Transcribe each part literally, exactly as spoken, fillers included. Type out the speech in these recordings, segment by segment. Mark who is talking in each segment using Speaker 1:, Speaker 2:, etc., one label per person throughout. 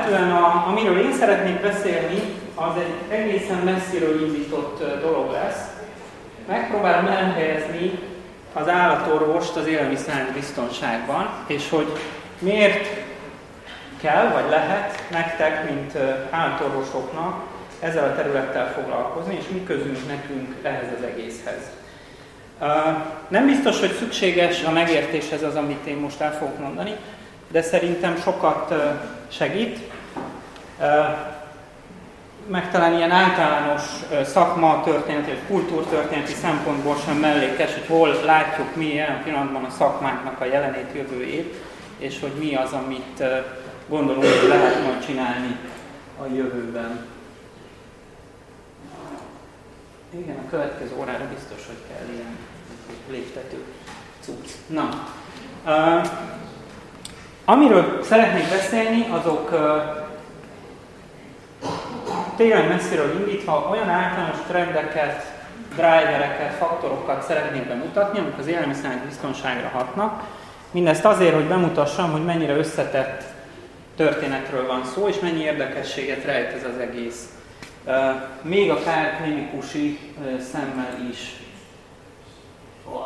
Speaker 1: Alapvetően, a, amiről én szeretnék beszélni, az egy egészen messziről indított dolog lesz. Megpróbálom elhelyezni az állatorvost az élelmiszer biztonságban, és hogy miért kell, vagy lehet nektek, mint állatorvosoknak ezzel a területtel foglalkozni, és mi közünk nekünk ehhez az egészhez. Nem biztos, hogy szükséges a megértéshez az, amit én most el fogok mondani, de szerintem sokat segít. Meg talán ilyen általános szakma történeti, vagy kultúrtörténeti szempontból sem mellékes, hogy hol látjuk mi jelen pillanatban a szakmáknak a jelenét, jövőjét, és hogy mi az, amit gondolunk, hogy lehet majd csinálni a jövőben. Igen, a következő órára biztos, hogy kell ilyen léptető cucc. Na, uh, amiről szeretnék beszélni, azok uh, tényleg messziről indítva olyan általános trendeket, drivereket, faktorokat szeretnék bemutatni, amik az élelmiszer biztonságra hatnak. Mindezt azért, hogy bemutassam, hogy mennyire összetett történetről van szó, és mennyi érdekességet rejt ez az egész. Uh, még akár klinikusi uh, szemmel is. Wow.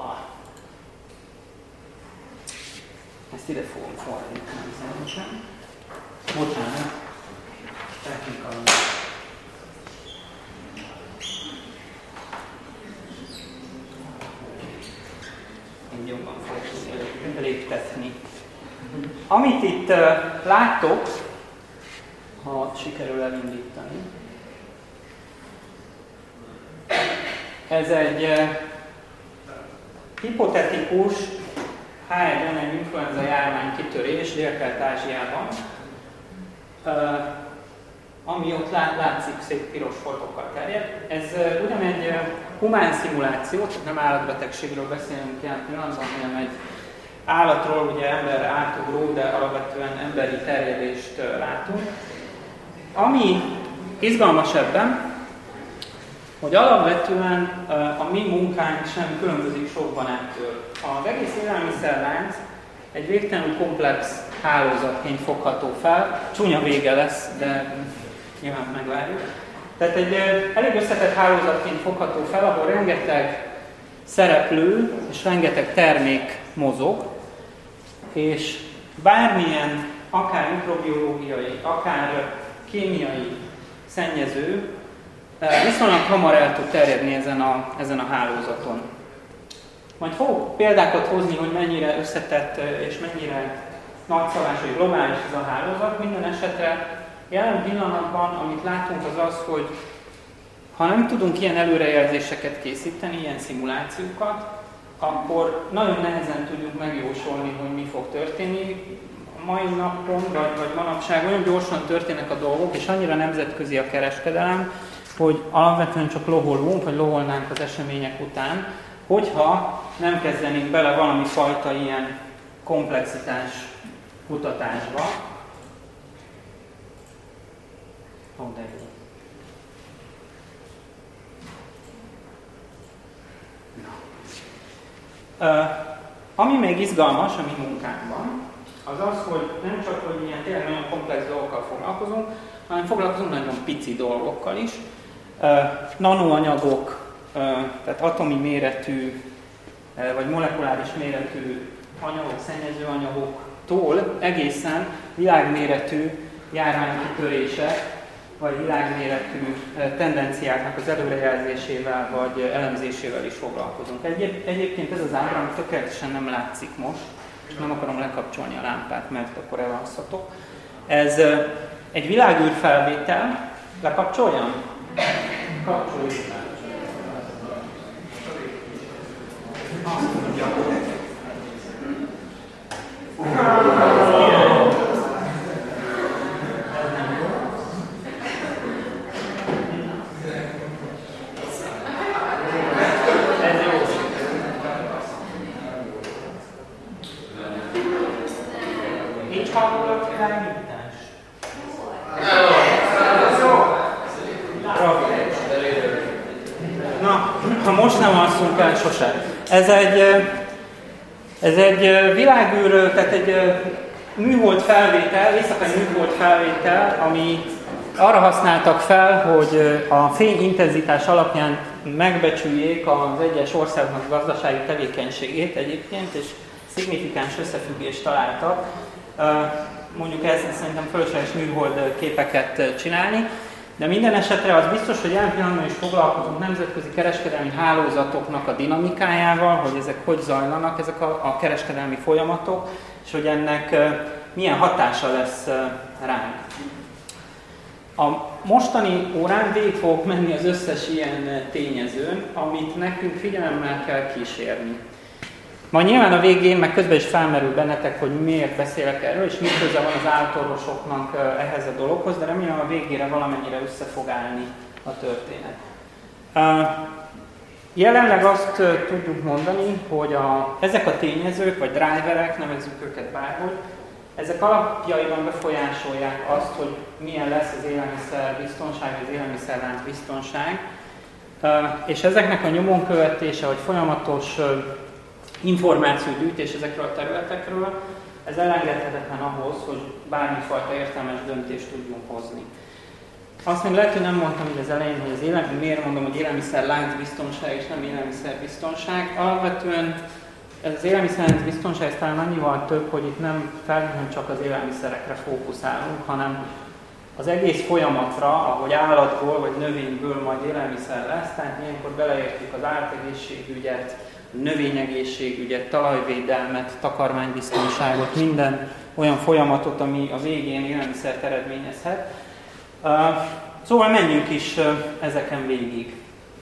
Speaker 1: Ezt ide fogom fordítani szerintem. Bocsánat. Technikai. Én jobban fogok tudni léptetni. Amit itt uh, láttok, ha sikerül elindítani, ez egy uh, hipotetikus há egy en egy influenza járvány kitörés Dél-Kelet-Ázsiában, uh, ami ott lát, látszik szép piros foltokkal terjed. Ez uh, ugyan egy uh, humán szimuláció, tehát nem állatbetegségről beszélünk ilyen pillanatban, hanem egy állatról, ugye emberre átugró, de alapvetően emberi terjedést uh, látunk. Ami izgalmas ebben, hogy alapvetően uh, a mi munkánk sem különbözik sokban ettől. Az egész élelmiszerlánc egy végtelenül komplex hálózatként fogható fel. Csúnya vége lesz, de nyilván megvárjuk. Tehát egy uh, elég összetett hálózatként fogható fel, ahol rengeteg szereplő és rengeteg termék mozog, és bármilyen, akár mikrobiológiai, akár kémiai szennyező viszonylag hamar el tud terjedni ezen a, ezen a hálózaton. Majd fogok példákat hozni, hogy mennyire összetett és mennyire nagyszabású vagy globális ez a hálózat. Minden esetre jelen pillanatban, amit látunk, az az, hogy ha nem tudunk ilyen előrejelzéseket készíteni, ilyen szimulációkat, akkor nagyon nehezen tudjuk megjósolni, hogy mi fog történni. A mai napon, vagy, vagy manapság olyan gyorsan történnek a dolgok, és annyira nemzetközi a kereskedelem, hogy alapvetően csak loholunk, vagy loholnánk az események után, hogyha nem kezdenénk bele valami fajta ilyen komplexitás kutatásba. Ó, de jó. Uh, ami még izgalmas a mi munkánkban, az az, hogy nem csak, hogy ilyen tényleg nagyon komplex dolgokkal foglalkozunk, hanem foglalkozunk nagyon pici dolgokkal is. Uh, nanoanyagok, uh, tehát atomi méretű, uh, vagy molekuláris méretű anyagok, szennyezőanyagoktól egészen világméretű járványkitörések, vagy világméretű uh, tendenciáknak az előrejelzésével, vagy uh, elemzésével is foglalkozunk. Egyéb, egyébként ez az ábra, ami tökéletesen nem látszik most, és nem akarom lekapcsolni a lámpát, mert akkor elalszhatok. Ez uh, egy világűrfelvétel. Lekapcsoljam? Kapcsoljuk fel. Azt mondja. Így hallgatod a irányítás? Na, ha most nem alszunk el sose. Ez egy, ez egy világűr, tehát egy műhold felvétel, éjszakai műhold felvétel, ami arra használtak fel, hogy a fényintenzitás alapján megbecsüljék az egyes országnak gazdasági tevékenységét egyébként, és szignifikáns összefüggést találtak. Mondjuk ez szerintem fölösleges műhold képeket csinálni, de minden esetre az biztos, hogy jelen pillanatban is foglalkozunk nemzetközi kereskedelmi hálózatoknak a dinamikájával, hogy ezek hogy zajlanak, ezek a, a kereskedelmi folyamatok, és hogy ennek milyen hatása lesz ránk. A mostani órán végig fogok menni az összes ilyen tényezőn, amit nekünk figyelemmel kell kísérni. Majd nyilván a végén, meg közben is felmerül bennetek, hogy miért beszélek erről, és mi köze van az állatorvosoknak ehhez a dologhoz, de remélem a végére valamennyire össze fog állni a történet. Jelenleg azt tudjuk mondani, hogy a, ezek a tényezők, vagy driverek, nevezzük őket bárhogy, ezek alapjaiban befolyásolják azt, hogy milyen lesz az élelmiszer biztonság, az élelmiszerlánc biztonság, és ezeknek a nyomon követése, hogy folyamatos információgyűjtés ezekről a területekről, ez elengedhetetlen ahhoz, hogy bármifajta értelmes döntést tudjunk hozni. Azt még lehet, hogy nem mondtam így az elején, hogy az élelmiszer, miért mondom, hogy élelmiszerlánc biztonság és nem élelmiszerbiztonság. Alapvetően ez az élelmiszerlánc biztonság ez talán annyival több, hogy itt nem feltétlenül csak az élelmiszerekre fókuszálunk, hanem az egész folyamatra, ahogy állatból vagy növényből majd élelmiszer lesz, tehát ilyenkor beleértjük az állategészségügyet, növényegészségügyet, talajvédelmet, takarmánybiztonságot, minden olyan folyamatot, ami a végén élelmiszert eredményezhet. Szóval menjünk is ezeken végig.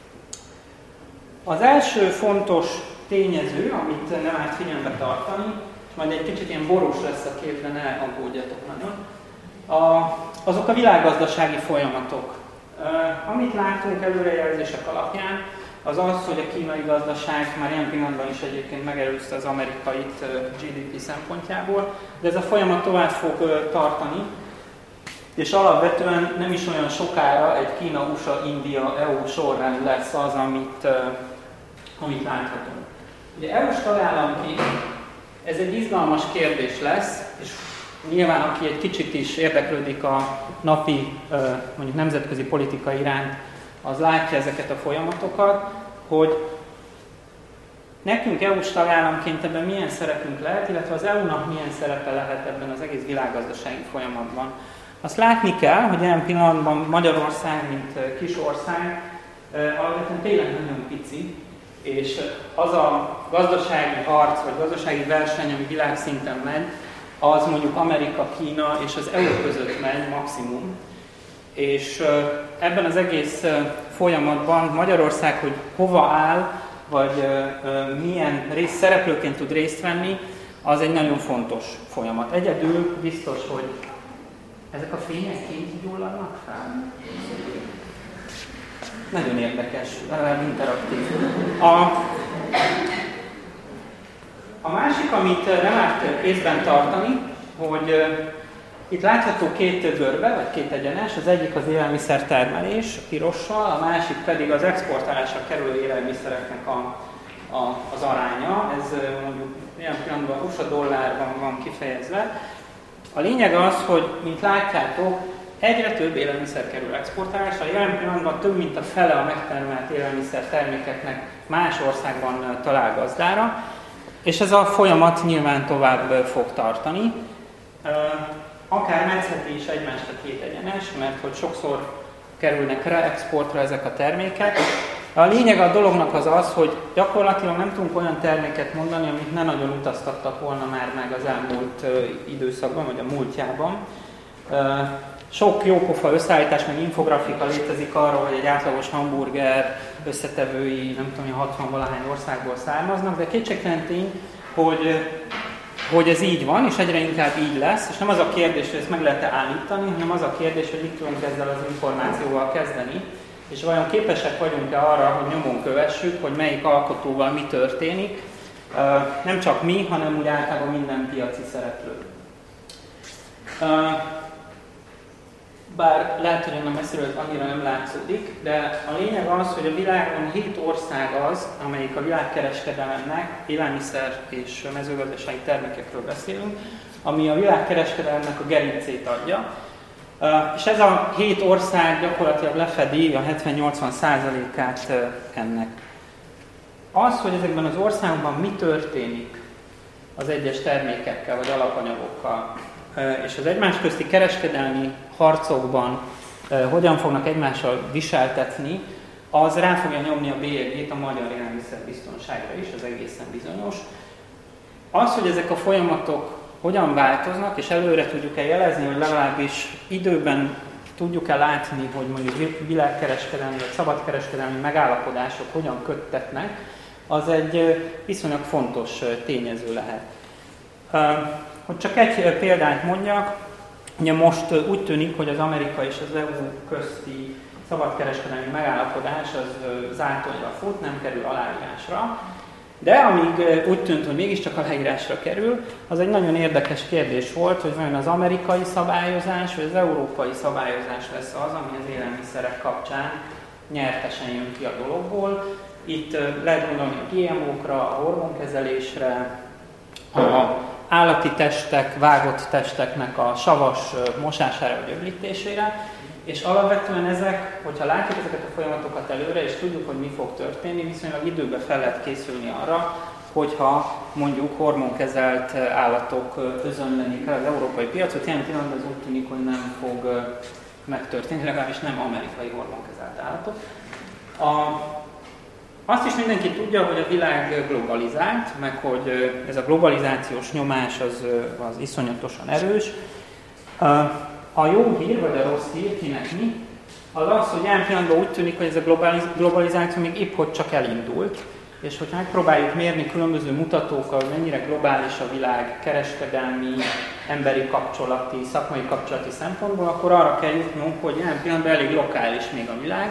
Speaker 1: Az első fontos tényező, amit nem árt figyelembe tartani, és majd egy kicsit ilyen borús lesz a kép, de ne aggódjatok nagyon, a, azok a világgazdasági folyamatok. Amit látunk előrejelzések alapján, az az, hogy a kínai gazdaság már ilyen pillanatban is egyébként megelőzte az amerikait gé dé pé szempontjából, de ez a folyamat tovább fog tartani, és alapvetően nem is olyan sokára egy Kína, u es á, India, é u sorrend lesz az, amit, amit láthatunk. Ugye é u-s tagállamként ez egy izgalmas kérdés lesz, és nyilván aki egy kicsit is érdeklődik a napi, mondjuk nemzetközi politika iránt, az látja ezeket a folyamatokat, hogy nekünk é u-s tagállamként ebben milyen szerepünk lehet, illetve az é u-nak milyen szerepe lehet ebben az egész világgazdasági folyamatban. Azt látni kell, hogy ilyen pillanatban Magyarország, mint kis ország, alapvetően tényleg nagyon pici, és az a gazdasági harc, vagy gazdasági verseny, ami világszinten megy, az mondjuk Amerika, Kína és az é u között megy maximum. És ebben az egész folyamatban Magyarország, hogy hova áll, vagy milyen rész, szereplőként tud részt venni, az egy nagyon fontos folyamat. Egyedül biztos, hogy ezek a fények kint gyulladnak fel. Nagyon érdekes, interaktív. A, a másik, amit nem árt észben tartani, hogy itt látható két görbe, vagy két egyenes, az egyik az élelmiszertermelés, a pirossal, a másik pedig az exportálásra kerülő élelmiszereknek a, a, az aránya. Ez mondjuk ilyen pillanatban u es á dollárban van kifejezve. A lényeg az, hogy, mint látjátok, egyre több élelmiszer kerül exportálásra. Jelen pillanatban több mint a fele a megtermelt élelmiszer termékeknek más országban talál gazdára, és ez a folyamat nyilván tovább fog tartani. Akár metszheti is egymást a két egyenes, mert hogy sokszor kerülnek reexportra ezek a termékek. A lényeg a dolognak az az, hogy gyakorlatilag nem tudunk olyan terméket mondani, amit ne nagyon utaztattak volna már meg az elmúlt időszakban, vagy a múltjában. Sok jópofa összeállítás, meg infografika létezik arról, hogy egy átlagos hamburger összetevői, nem tudom, hatvan-valahány országból származnak, de kétségtelen tény, hogy, hogy ez így van, és egyre inkább így lesz, és nem az a kérdés, hogy ezt meg lehet-e állítani, hanem az a kérdés, hogy mit tudunk ezzel az információval kezdeni, és vajon képesek vagyunk-e arra, hogy nyomon kövessük, hogy melyik alkotóval mi történik, nem csak mi, hanem úgy általában minden piaci szereplő. bár lehet, hogy onnan messziről ez annyira nem látszódik, de a lényeg az, hogy a világon hét ország az, amelyik a világkereskedelemnek, élelmiszer és mezőgazdasági termékekről beszélünk, ami a világkereskedelemnek a gerincét adja. És ez a hét ország gyakorlatilag lefedi a hetven-nyolcvan százalékát ennek. Az, hogy ezekben az országokban mi történik az egyes termékekkel vagy alapanyagokkal, és az egymás közti kereskedelmi harcokban hogyan fognak egymással viseltetni, az rá fogja nyomni a bélyegét a magyar élelmiszerbiztonságra is, az egészen bizonyos. Az, hogy ezek a folyamatok hogyan változnak, és előre tudjuk-e jelezni, hogy legalábbis időben tudjuk-e látni, hogy mondjuk világkereskedelmi vagy szabadkereskedelmi megállapodások hogyan köttetnek, az egy viszonylag fontos tényező lehet. Hogy csak egy példát mondjak, ugye most úgy tűnik, hogy az Amerika és az é u közti szabadkereskedelmi megállapodás az zátonyra fut, nem kerül aláírásra, de amíg úgy tűnt, hogy mégiscsak aláírásra kerül, az egy nagyon érdekes kérdés volt, hogy vajon az amerikai szabályozás vagy az európai szabályozás lesz az, ami az élelmiszerek kapcsán nyertesen jön ki a dologból. Itt lehet gondolni a gé em ó-kra, a hormonkezelésre, a állati testek, vágott testeknek a savas mosására vagy öblítésére, és alapvetően ezek, hogyha látjuk ezeket a folyamatokat előre, és tudjuk, hogy mi fog történni, viszonylag időben fel lehet készülni arra, hogyha mondjuk hormonkezelt állatok özönlenik el az európai piacot, jelen pillanatban az úgy tűnik, hogy nem fog megtörténni, legalábbis nem amerikai hormonkezelt állatok. A, azt is mindenki tudja, hogy a világ globalizált, meg hogy ez a globalizációs nyomás az, az iszonyatosan erős. A jó hír, vagy a rossz hír, kinek mi, az az, hogy jelen pillanatban úgy tűnik, hogy ez a globalizáció még épp hogy csak elindult, és hogyha megpróbáljuk mérni különböző mutatókkal, hogy mennyire globális a világ kereskedelmi, emberi kapcsolati, szakmai kapcsolati szempontból, akkor arra kell jutnunk, hogy jelen pillanatban elég lokális még a világ.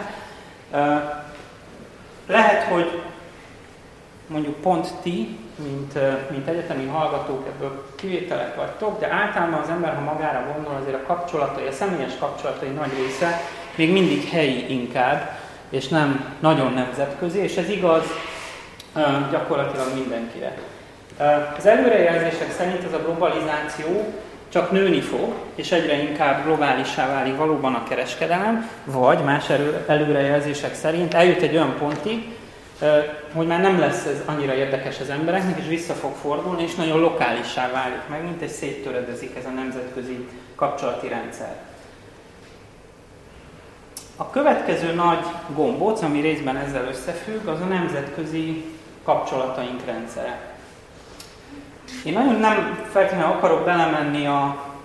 Speaker 1: Lehet, hogy mondjuk pont ti, mint, mint egyetemi hallgatók, ebből kivételek vagytok, de általában az ember, ha magára gondol, azért a kapcsolatai, a személyes kapcsolatai nagy része még mindig helyi inkább, és nem nagyon nemzetközi, és ez igaz gyakorlatilag mindenkire. Az előrejelzések szerint ez a globalizáció csak nőni fog, és egyre inkább globálissá válik valóban a kereskedelem, vagy más előrejelzések szerint eljut egy olyan pontig, hogy már nem lesz ez annyira érdekes az embereknek, és vissza fog fordulni, és nagyon lokálissá válik meg, mint egy széttöredezik ez a nemzetközi kapcsolati rendszer. A következő nagy gombóc, ami részben ezzel összefügg, az a nemzetközi kapcsolataink rendszere. Én nagyon nem feltétlenül akarok belemenni a,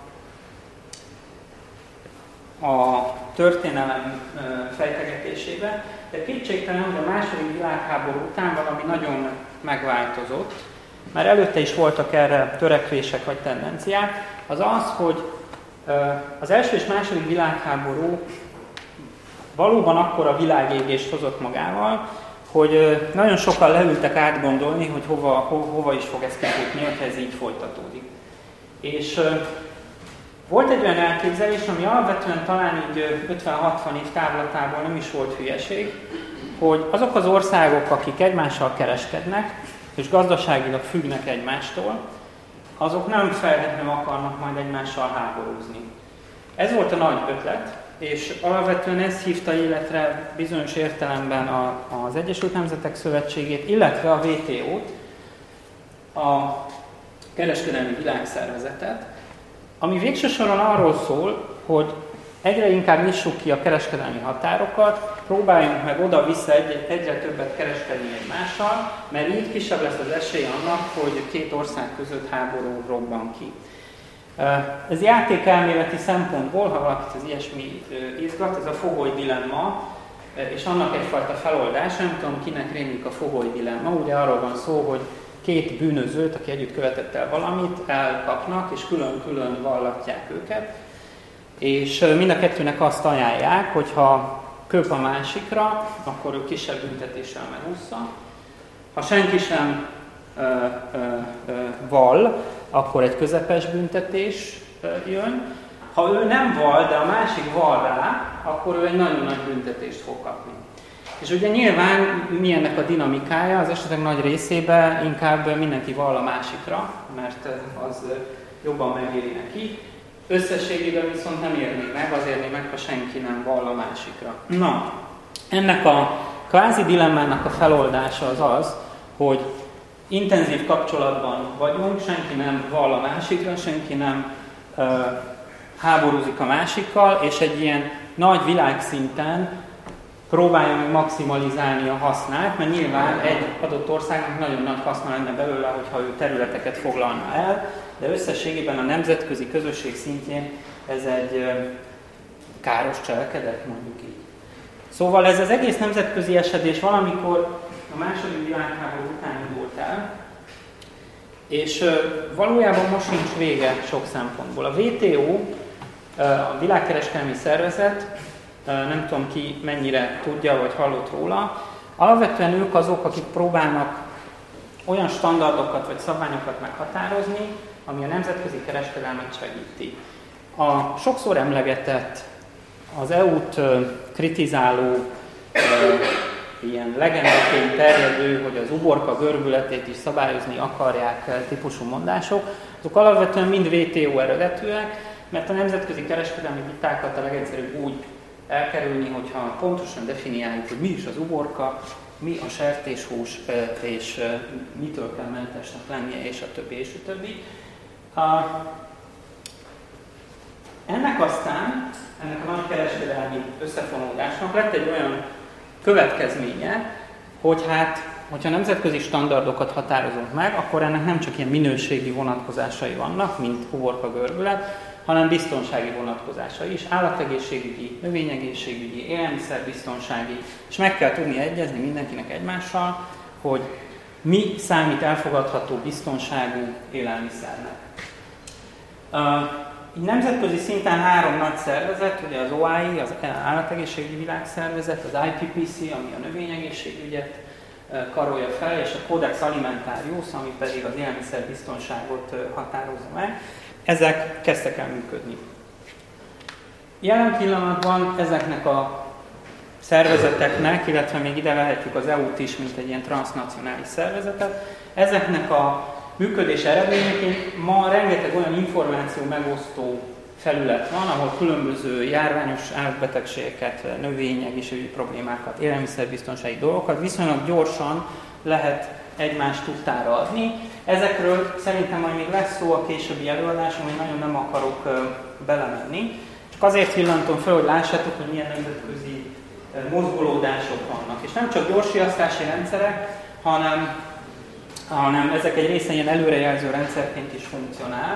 Speaker 1: a történelem fejtegetésébe, de kétségtelen, hogy a második világháború után valami nagyon megváltozott. Már előtte is voltak erre törekvések vagy tendenciák. Az az, hogy az első és második világháború valóban akkora világégést hozott magával, hogy nagyon sokan leültek átgondolni, hogy hova, ho, hova is fog ez kifutni, hogyha ez így folytatódik. És volt egy olyan elképzelés, ami alapvetően talán így ötven-hatvan év távlatából nem is volt hülyeség, hogy azok az országok, akik egymással kereskednek, és gazdaságilag függnek egymástól, azok nem feltétlenül akarnak majd egymással háborúzni. Ez volt a nagy ötlet, és alapvetően ez hívta életre bizonyos értelemben a, az Egyesült Nemzetek Szövetségét, illetve a vé té ó-t, a Kereskedelmi Világszervezetet, ami végső soron arról szól, hogy egyre inkább nyissuk ki a kereskedelmi határokat, próbáljunk meg oda-vissza egy, egyre többet kereskedni egymással, mert így kisebb lesz az esély annak, hogy két ország között háború robban ki. Ez játékelméleti szempontból, ha valakit az ilyesmi izgat, ez a fogoly dilemma, és annak egyfajta feloldása, nem tudom kinek rémlik a fogoly dilemma, ugye arról van szó, hogy két bűnözőt, aki együtt követett el valamit, elkapnak, és külön-külön vallatják őket, és mind a kettőnek azt ajánlják, hogy ha köp a másikra, akkor ő kisebb büntetéssel megúszza. Ha senki sem ö, ö, ö, vall, akkor egy közepes büntetés jön, Ha ő nem val, de a másik val rá, akkor ő egy nagyon nagy büntetést fog kapni. És ugye nyilván mi ennek a dinamikája, az esetek nagy részében inkább mindenki val a másikra, mert az jobban megéri neki. Összességében viszont nem érné meg, az érné meg, ha senki nem val a másikra. Na, ennek a kvázi dilemmának a feloldása az az, hogy intenzív kapcsolatban vagyunk, senki nem val a másikra, senki nem uh, háborúzik a másikkal, és egy ilyen nagy világszinten próbálja meg maximalizálni a hasznát, mert nyilván egy adott országnak nagyon nagy haszna lenne belőle, hogyha ő területeket foglalna el, de összességében a nemzetközi közösség szintjén ez egy káros cselekedet, mondjuk így. Szóval ez az egész nemzetközi esedés valamikor a második világháború után indult el, és valójában most nincs vége sok szempontból. A vé té o, a világkereskedelmi szervezet, nem tudom ki mennyire tudja, vagy hallott róla, alapvetően ők azok, akik próbálnak olyan standardokat vagy szabványokat meghatározni, ami a nemzetközi kereskedelmet segíti. A sokszor emlegetett, az é u-t kritizáló, ilyen legendaként terjedő, hogy az uborka görbületét is szabályozni akarják típusú mondások, azok alapvetően mind vé té o eredetűek, mert a nemzetközi kereskedelmi vitákat a legegyszerűbb úgy elkerülni, hogyha pontosan definiáljuk, hogy mi is az uborka, mi a sertéshús, és mitől kell mentesnek lennie, és a többi, és a többi. Ennek aztán, ennek a nagy kereskedelmi összefonódásnak lett egy olyan következménye, hogy hát, hogyha nemzetközi standardokat határozunk meg, akkor ennek nem csak ilyen minőségi vonatkozásai vannak, mint uborka görbület, hanem biztonsági vonatkozása is, állategészségügyi, növényegészségügyi, élelmiszerbiztonsági, és meg kell tudni egyezni mindenkinek egymással, hogy mi számít elfogadható biztonságú élelmiszernek. Uh, nemzetközi szinten három nagy szervezet, ugye az o i, az Állategészségügyi Világszervezet, az i pé pé cé, ami a növényegészségügyet karolja fel, és a Codex Alimentarius, ami pedig az élelmiszerbiztonságot határozza meg. Ezek kezdtek el működni. Jelen pillanatban ezeknek a szervezeteknek, illetve még ide vehetjük az é u-t is, mint egy ilyen transznacionális szervezetet, ezeknek a működés eredményeként ma rengeteg olyan információ megosztó felület van, ahol különböző járványos állatbetegségeket, növényegészségügyi problémákat, élelmiszerbiztonsági dolgokat viszonylag gyorsan lehet egymást tudtára adni. Ezekről szerintem majd még lesz szó a későbbi előadáson, hogy nagyon nem akarok uh, belemenni. Csak azért villantom fel, hogy lássátok, hogy milyen nemzetközi uh, mozgolódások vannak. És nem csak gyorsriasztási rendszerek, hanem, hanem ezek egy része ilyen előrejelző rendszerként is funkcionál.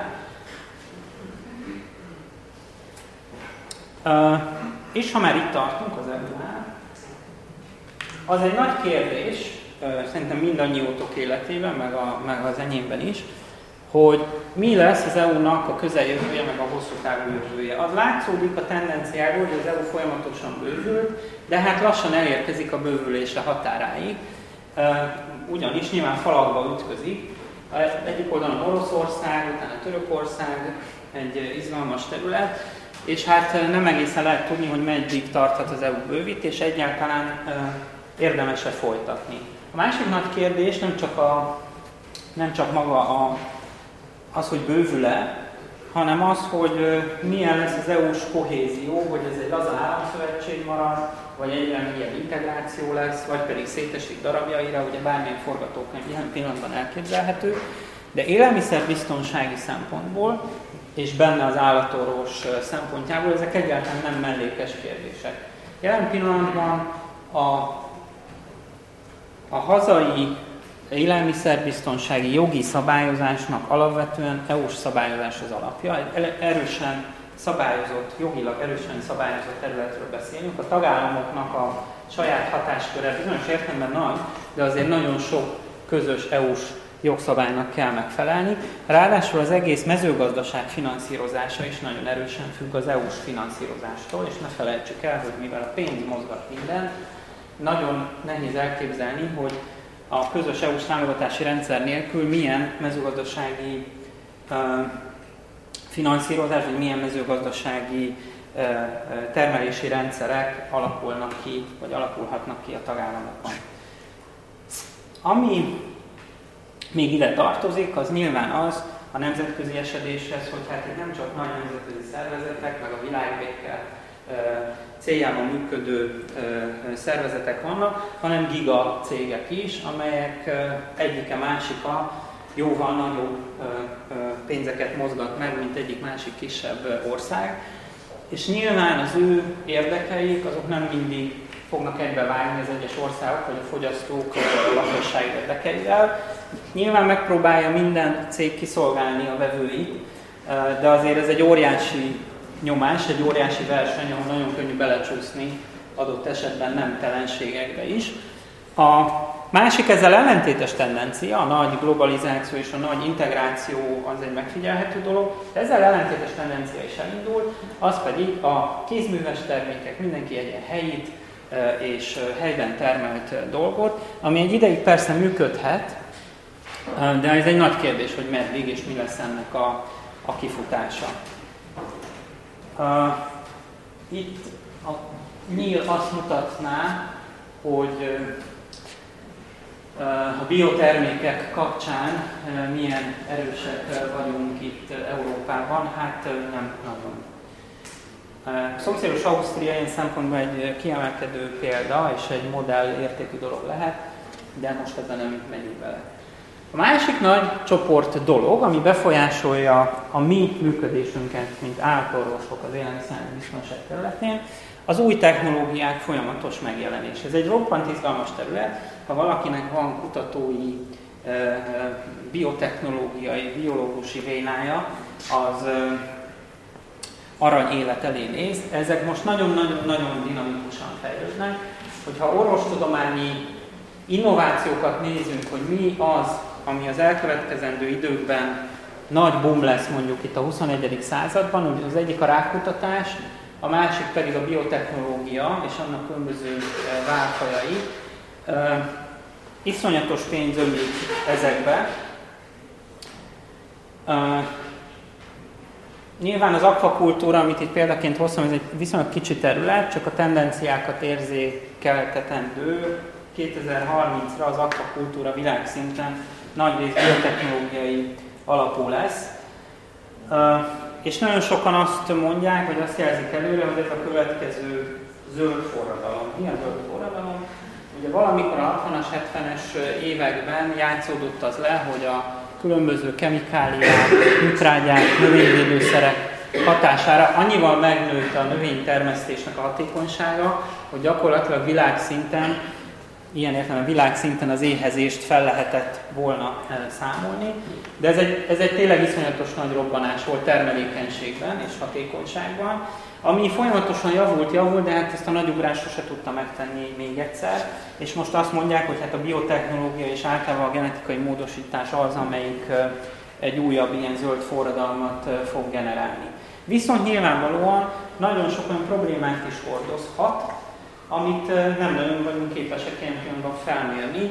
Speaker 1: Uh, és ha már itt tartunk az é u-nál, az egy nagy kérdés, szerintem mindannyiótok életében, meg, a, meg az enyémben is, hogy mi lesz az é u-nak a közeljövője, meg a hosszú távú jövője. Az látszódik a tendenciáról, hogy az é u folyamatosan bővül, de hát lassan elérkezik a bővülése határáig. Ugyanis nyilván falakba ütközik. Egyik oldalon Oroszország, utána Törökország, egy izgalmas terület, és hát nem egészen lehet tudni, hogy meddig tarthat az é u bővítés, egyáltalán érdemes-e folytatni. A másik nagy kérdés nem csak, a, nem csak maga a, az, hogy bővül-e, hanem az, hogy milyen lesz az é u-s kohézió, hogy ez egy laza államszövetség marad, vagy egyre mélyebb integráció lesz, vagy pedig szétesik darabjaira, ugye bármilyen forgatókönyv ilyen pillanatban elképzelhető. De élelmiszerbiztonsági szempontból, és benne az állatorvos szempontjából ezek egyáltalán nem mellékes kérdések. Jelen pillanatban a A hazai élelmiszerbiztonsági jogi szabályozásnak alapvetően é u-s szabályozás az alapja. Egy erősen szabályozott, jogilag erősen szabályozott területről beszélünk. A tagállamoknak a saját hatásköre bizonyos értelemben nagy, de azért nagyon sok közös é u-s jogszabálynak kell megfelelni. Ráadásul az egész mezőgazdaság finanszírozása is nagyon erősen függ az é u-s finanszírozástól, és ne felejtsük el, hogy mivel a pénz mozgat minden, nagyon nehéz elképzelni, hogy a közös é u-s támogatási rendszer nélkül milyen mezőgazdasági uh, finanszírozás, hogy milyen mezőgazdasági termelési rendszerek alakulnak ki, vagy alakulhatnak ki a tagállamokban. Ami még ide tartozik, az nyilván az a nemzetközi esedéshez, hogy hát itt nem csak nagy nemzetközi szervezetek, meg a világbéke céljában működő szervezetek vannak, hanem giga cégek is, amelyek egyike másika jóval nagyobb pénzeket mozgat meg, mint egyik másik kisebb ország. És nyilván az ő érdekeik azok nem mindig fognak egybevágni az egyes országok, vagy a fogyasztók, vagy a lakosság érdekeivel. Nyilván megpróbálja minden cég kiszolgálni a vevőit, de azért ez egy óriási nyomás, egy óriási verseny, ahol nagyon könnyű belecsúszni adott esetben nemtelenségekbe is. A másik ezzel ellentétes tendencia, a nagy globalizáció és a nagy integráció az egy megfigyelhető dolog, de ezzel ellentétes tendencia is elindul, az pedig a kézműves termékek, mindenki egyen helyit és helyben termelt dolgot, ami egy ideig persze működhet, de ez egy nagy kérdés, hogy meddig és mi lesz ennek a, a kifutása. Uh, itt a nyíl azt mutatná, hogy uh, a biotermékek kapcsán uh, milyen erősek vagyunk itt Európában, hát uh, nem nagyon. A szomszédos Ausztria ilyen szempontból egy kiemelkedő példa és egy modell értékű dolog lehet, de most ebben nem megyünk bele. A másik nagy csoport dolog, ami befolyásolja a mi működésünket, mint állatorvosok az élelmiszerbiztonság területén, az új technológiák folyamatos megjelenés. Ez egy roppant izgalmas terület, ha valakinek van kutatói, biotechnológiai, biológusi vénája, az arany élet elé néz. Ezek most nagyon-nagyon dinamikusan fejlődnek. Hogyha orvostudományi innovációkat nézünk, hogy mi az, ami az elkövetkezendő időkben nagy boom lesz mondjuk itt a huszonegyedik században, ugye az egyik a rákkutatás, a másik pedig a biotechnológia és annak különböző válfajai. Iszonyatos pénz ömlik ezekbe. Nyilván az akvakultúra, amit itt példaként hoztam, ez egy viszonylag kicsi terület, csak a tendenciákat érzékeltetendő. kétezer-harmincra az akvakultúra világszinten nagyrészt biotechnológiai alapú lesz. És nagyon sokan azt mondják, vagy azt jelzik előre, hogy ez a következő zöld forradalom. Mi a zöld forradalom? Ugye valamikor a hatvanas, hetvenes években játszódott az le, hogy a különböző kemikáliák, műtrágyák, növényvédőszerek hatására annyival megnőtt a növénytermesztésnek a hatékonysága, hogy gyakorlatilag világszinten, ilyen értelemben világszinten az éhezést fel lehetett volna számolni, de ez egy, ez egy tényleg iszonyatos nagy robbanás volt termelékenységben és hatékonyságban, ami folyamatosan javult, javult, de hát ezt a nagy ugrást sose tudta megtenni még egyszer, és most azt mondják, hogy hát a biotechnológia és általában a genetikai módosítás az, amelyik egy újabb ilyen zöld forradalmat fog generálni. Viszont nyilvánvalóan nagyon sok olyan problémát is hordozhat, amit nem nagyon vagyunk képesek ilyen pillanatban felmérni.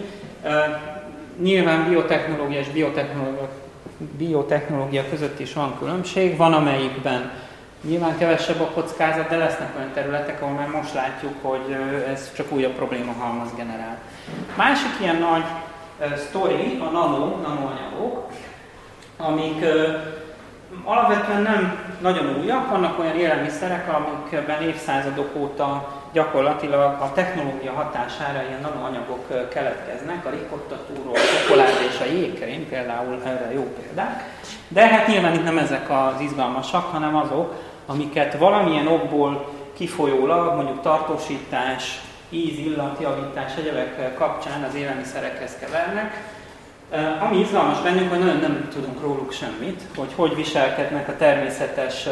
Speaker 1: Nyilván biotechnológia és biotechnológia, biotechnológia között is van különbség, van amelyikben nyilván kevesebb a kockázat, de lesznek olyan területek, ahol már most látjuk, hogy ez csak újabb problémahalmaz generál. Másik ilyen nagy uh, sztori a nano, nanoanyagok, amik uh, alapvetően nem nagyon újak, vannak olyan élelmiszerek, amikben évszázadok óta gyakorlatilag a technológia hatására ilyen nanoanyagok keletkeznek, a ricotta túról, a csokolád és a jégkrém például erre jó példák. De hát nyilván itt nem ezek az izgalmasak, hanem azok, amiket valamilyen okból kifolyólag, mondjuk tartósítás, íz, illat, javítás, egyebek kapcsán az élelmiszerekhez kevernek. Ami izgalmas bennünk, hogy nagyon nem tudunk róluk semmit, hogy hogy viselkednek a természetes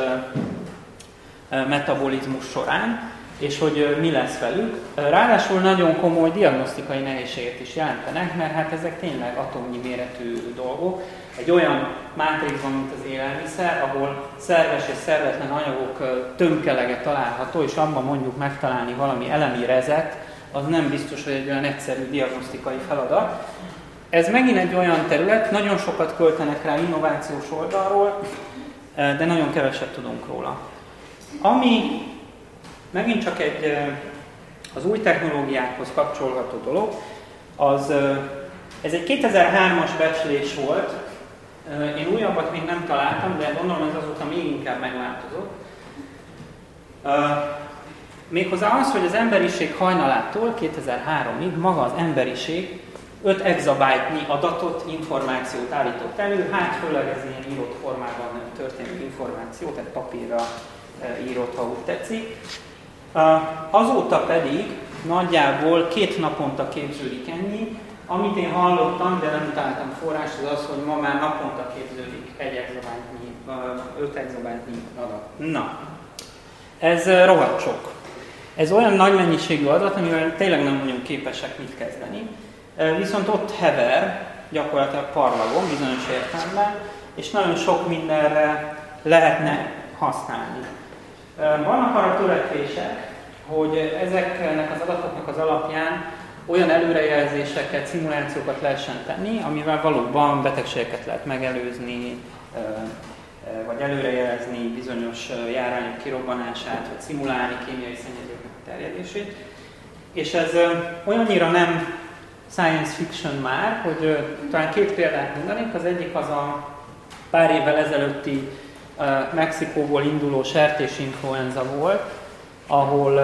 Speaker 1: metabolizmus során, és hogy mi lesz velük. Ráadásul nagyon komoly diagnosztikai nehézséget is jelentenek, mert hát ezek tényleg atomnyi méretű dolgok. Egy olyan mátrixban, mint az élelmiszer, ahol szerves és szervetlen anyagok tömkelege található, és abban mondjuk megtalálni valami elemi rezet, az nem biztos, hogy egy olyan egyszerű diagnosztikai feladat. Ez megint egy olyan terület, nagyon sokat költenek rá innovációs oldalról, de nagyon keveset tudunk róla. Ami megint csak egy az új technológiákhoz kapcsolható dolog, az, ez egy kétezer-hármas becslés volt, én újabbat még nem találtam, de gondolom ez azóta még inkább megváltozott. Méghozzá az, hogy az emberiség hajnalától kétezer-háromig maga az emberiség öt exabyte-nyi adatot, információt állított elő, hát főleg ez ilyen írott formában történő információ, tehát papírra írott, ha úgy tetszik. Azóta pedig nagyjából két naponta képződik ennyi. Amit én hallottam, de nem találtam forrást, az az, hogy ma már naponta képződik egy exabyte-nyi, öt exabyte-nyi adat. Na, ez rohadt sok. Ez olyan nagy mennyiségű adat, amivel tényleg nem vagyunk képesek mit kezdeni. Viszont ott hever, gyakorlatilag parlagon, bizonyos értelemben, és nagyon sok mindenre lehetne használni. Vannak arra törekvések, hogy ezeknek az adatoknak az alapján olyan előrejelzéseket, szimulációkat lehessen tenni, amivel valóban betegségeket lehet megelőzni, vagy előrejelezni bizonyos járványok kirobbanását, vagy szimulálni kémiai szennyezőknek a terjedését. És ez olyannyira nem science fiction már, hogy talán két példát mondanék. Az egyik az a pár évvel ezelőtti Mexikóból induló sertésinfluenza volt, ahol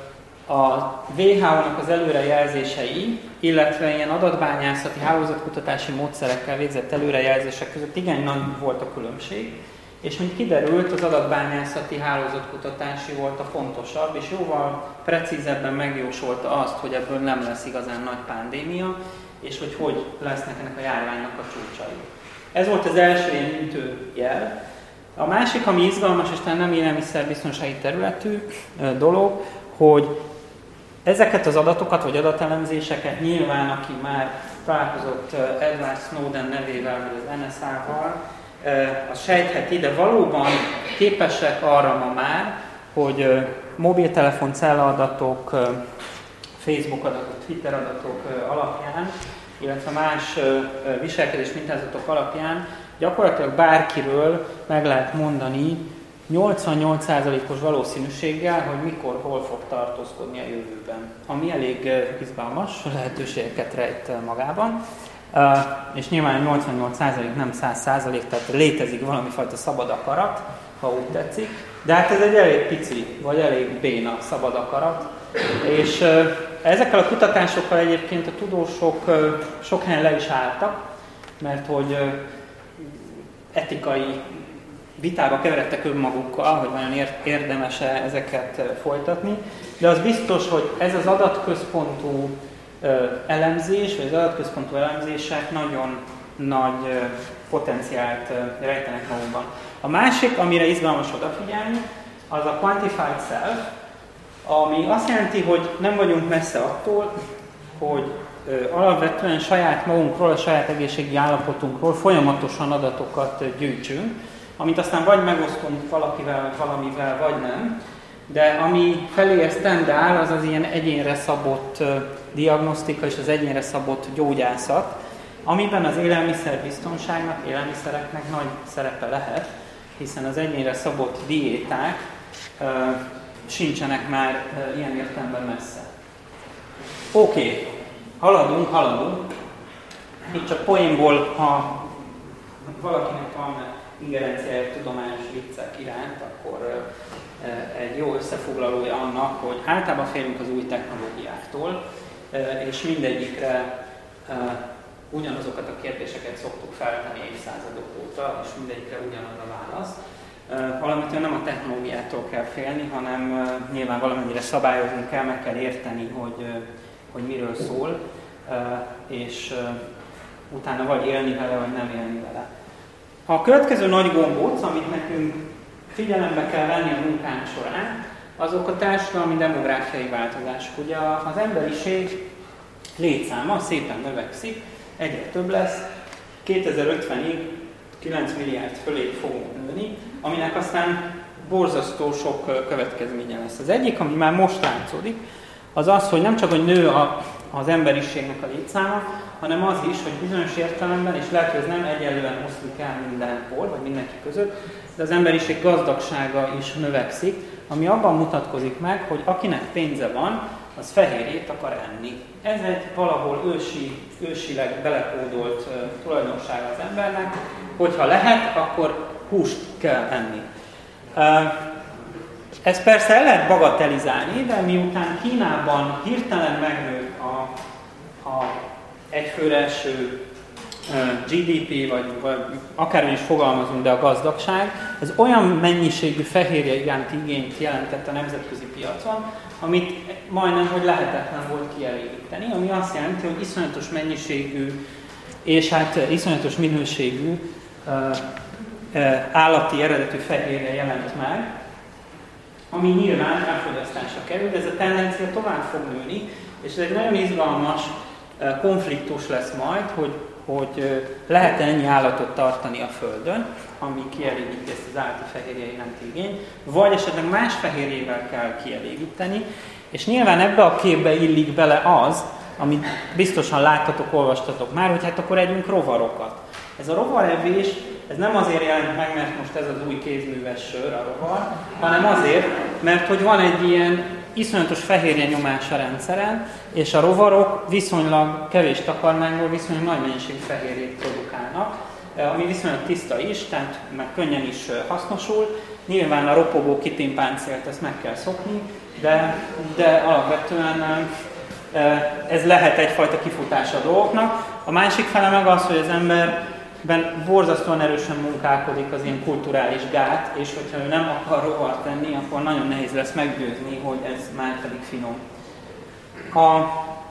Speaker 1: a dupla vé há ó-nak az előrejelzései, illetve ilyen adatbányászati, hálózatkutatási módszerekkel végzett előrejelzések között igen nagy volt a különbség, és mint kiderült, az adatbányászati, hálózatkutatási volt a fontosabb, és jóval precízebben megjósolta azt, hogy ebből nem lesz igazán nagy pandémia, és hogy hogy lesznek ennek a járványnak a csúcsai. Ez volt az első ilyen ütőjel. A másik, ami izgalmas, és talán nem élelmiszerbiztonsági területű dolog, hogy ezeket az adatokat, vagy adatelemzéseket nyilván, aki már találkozott Edward Snowden nevével, vagy az en es á-val, az sejtheti, de valóban képesek arra ma már, hogy mobiltelefon cellaadatok, Facebook adatok, Twitter adatok alapján, illetve más viselkedés mintázatok alapján gyakorlatilag bárkiről meg lehet mondani nyolcvannyolc százalékos valószínűséggel, hogy mikor, hol fog tartózkodni a jövőben. Ami elég izgalmas, lehetőségeket rejt magában. És nyilván nyolcvannyolc százalék nem száz százalék, tehát létezik valami fajta szabad akarat, ha úgy tetszik. De hát ez egy elég pici, vagy elég béna szabad akarat. És ezekkel a kutatásokkal egyébként a tudósok sok helyen le is álltak, mert hogy etikai vitába keveredtek önmagukkal, hogy vajon érdemes-e ezeket folytatni. De az biztos, hogy ez az adatközpontú elemzés, vagy az adatközpontú elemzések nagyon nagy potenciált rejtenek magukban. A másik, amire izgalmas odafigyelni, az a quantified self, ami azt jelenti, hogy nem vagyunk messze attól, hogy alapvetően saját magunkról, a saját egészségi állapotunkról folyamatosan adatokat gyűjtsünk, amit aztán vagy megosztunk valakivel, vagy valamivel, vagy nem, de ami felé ez tendál, az az ilyen egyénre szabott diagnosztika és az egyénre szabott gyógyászat, amiben az élelmiszerbiztonságnak, élelmiszereknek nagy szerepe lehet, hiszen az egyénre szabott diéták uh, sincsenek már uh, ilyen értelemben messze. Oké, okay. haladunk, haladunk. Itt csak poénból, ha valakinek van ingerenciája tudományos viccek iránt, akkor uh, egy jó összefoglalója annak, hogy általában félünk az új technológiáktól, uh, és mindegyikre uh, ugyanazokat a kérdéseket szoktuk feltenni évszázadok óta, és mindegyikre ugyanaz a válasz. Valamit nem a technológiától kell félni, hanem nyilván valamennyire szabályozni kell, meg kell érteni, hogy, hogy miről szól, és utána vagy élni vele, vagy nem élni vele. Ha a következő nagy gombóc, amit nekünk figyelembe kell venni a munkánk során, azok a társadalmi demográfiai változások. Ugye az emberiség létszáma szépen növekszik, egyre több lesz, kétezer-ötvenig kilenc milliárd fölé fogunk nőni, aminek aztán borzasztó sok következménye lesz. Az egyik, ami már most látszódik, az az, hogy nem csak, hogy nő a, az emberiségnek a létszáma, hanem az is, hogy bizonyos értelemben, és lehet, hogy ez nem egyenlően oszlik el mindenhol, vagy mindenki között, de az emberiség gazdagsága is növekszik, ami abban mutatkozik meg, hogy akinek pénze van, az fehérjét akar enni. Ez egy valahol ősi, ősileg belekódolt uh, tulajdonsága az embernek, hogyha lehet, akkor húst kell enni. Uh, ezt persze el lehet bagatelizálni, de miután Kínában hirtelen megnőtt a, a egyfőre eső gé dé pé, vagy, vagy akárhogy is fogalmazunk, de a gazdagság, ez olyan mennyiségű fehérje iránti igényt jelentett a nemzetközi piacon, amit majdnem, hogy lehetetlen volt kielégíteni, ami azt jelenti, hogy iszonyatos mennyiségű és hát iszonyatos minőségű uh, uh, állati eredetű fehérje jelent meg, ami nyilván elfogyasztásra kerül, de ez a tendencia tovább fog nőni, és ez egy nagyon izgalmas uh, konfliktus lesz majd, hogy hogy lehet ennyi állatot tartani a Földön, ami kielégíti ezt az állati fehérje iránti igényt, vagy esetleg más fehérjével kell kielégíteni, és nyilván ebbe a képbe illik bele az, amit biztosan láttatok, olvastatok már, hogy hát akkor együnk rovarokat. Ez a rovarevés, ez nem azért jelent meg, mert most ez az új kézműves sör, a rovar, hanem azért, mert hogy van egy ilyen iszonyatos fehérje nyomás a rendszeren, és a rovarok viszonylag kevés takarmányból viszonylag nagy mennyiségű fehérjét produkálnak, ami viszonylag tiszta is, tehát meg könnyen is hasznosul. Nyilván a ropogó kitimpáncélt ezt meg kell szokni, de, de alapvetően ez lehet egyfajta kifutás a dolgoknak. A másik fele meg az, hogy az emberben borzasztóan erősen munkálkodik az ilyen kulturális gát, és hogyha ő nem akar rovart tenni, akkor nagyon nehéz lesz meggyőzni, hogy ez már pedig finom. A,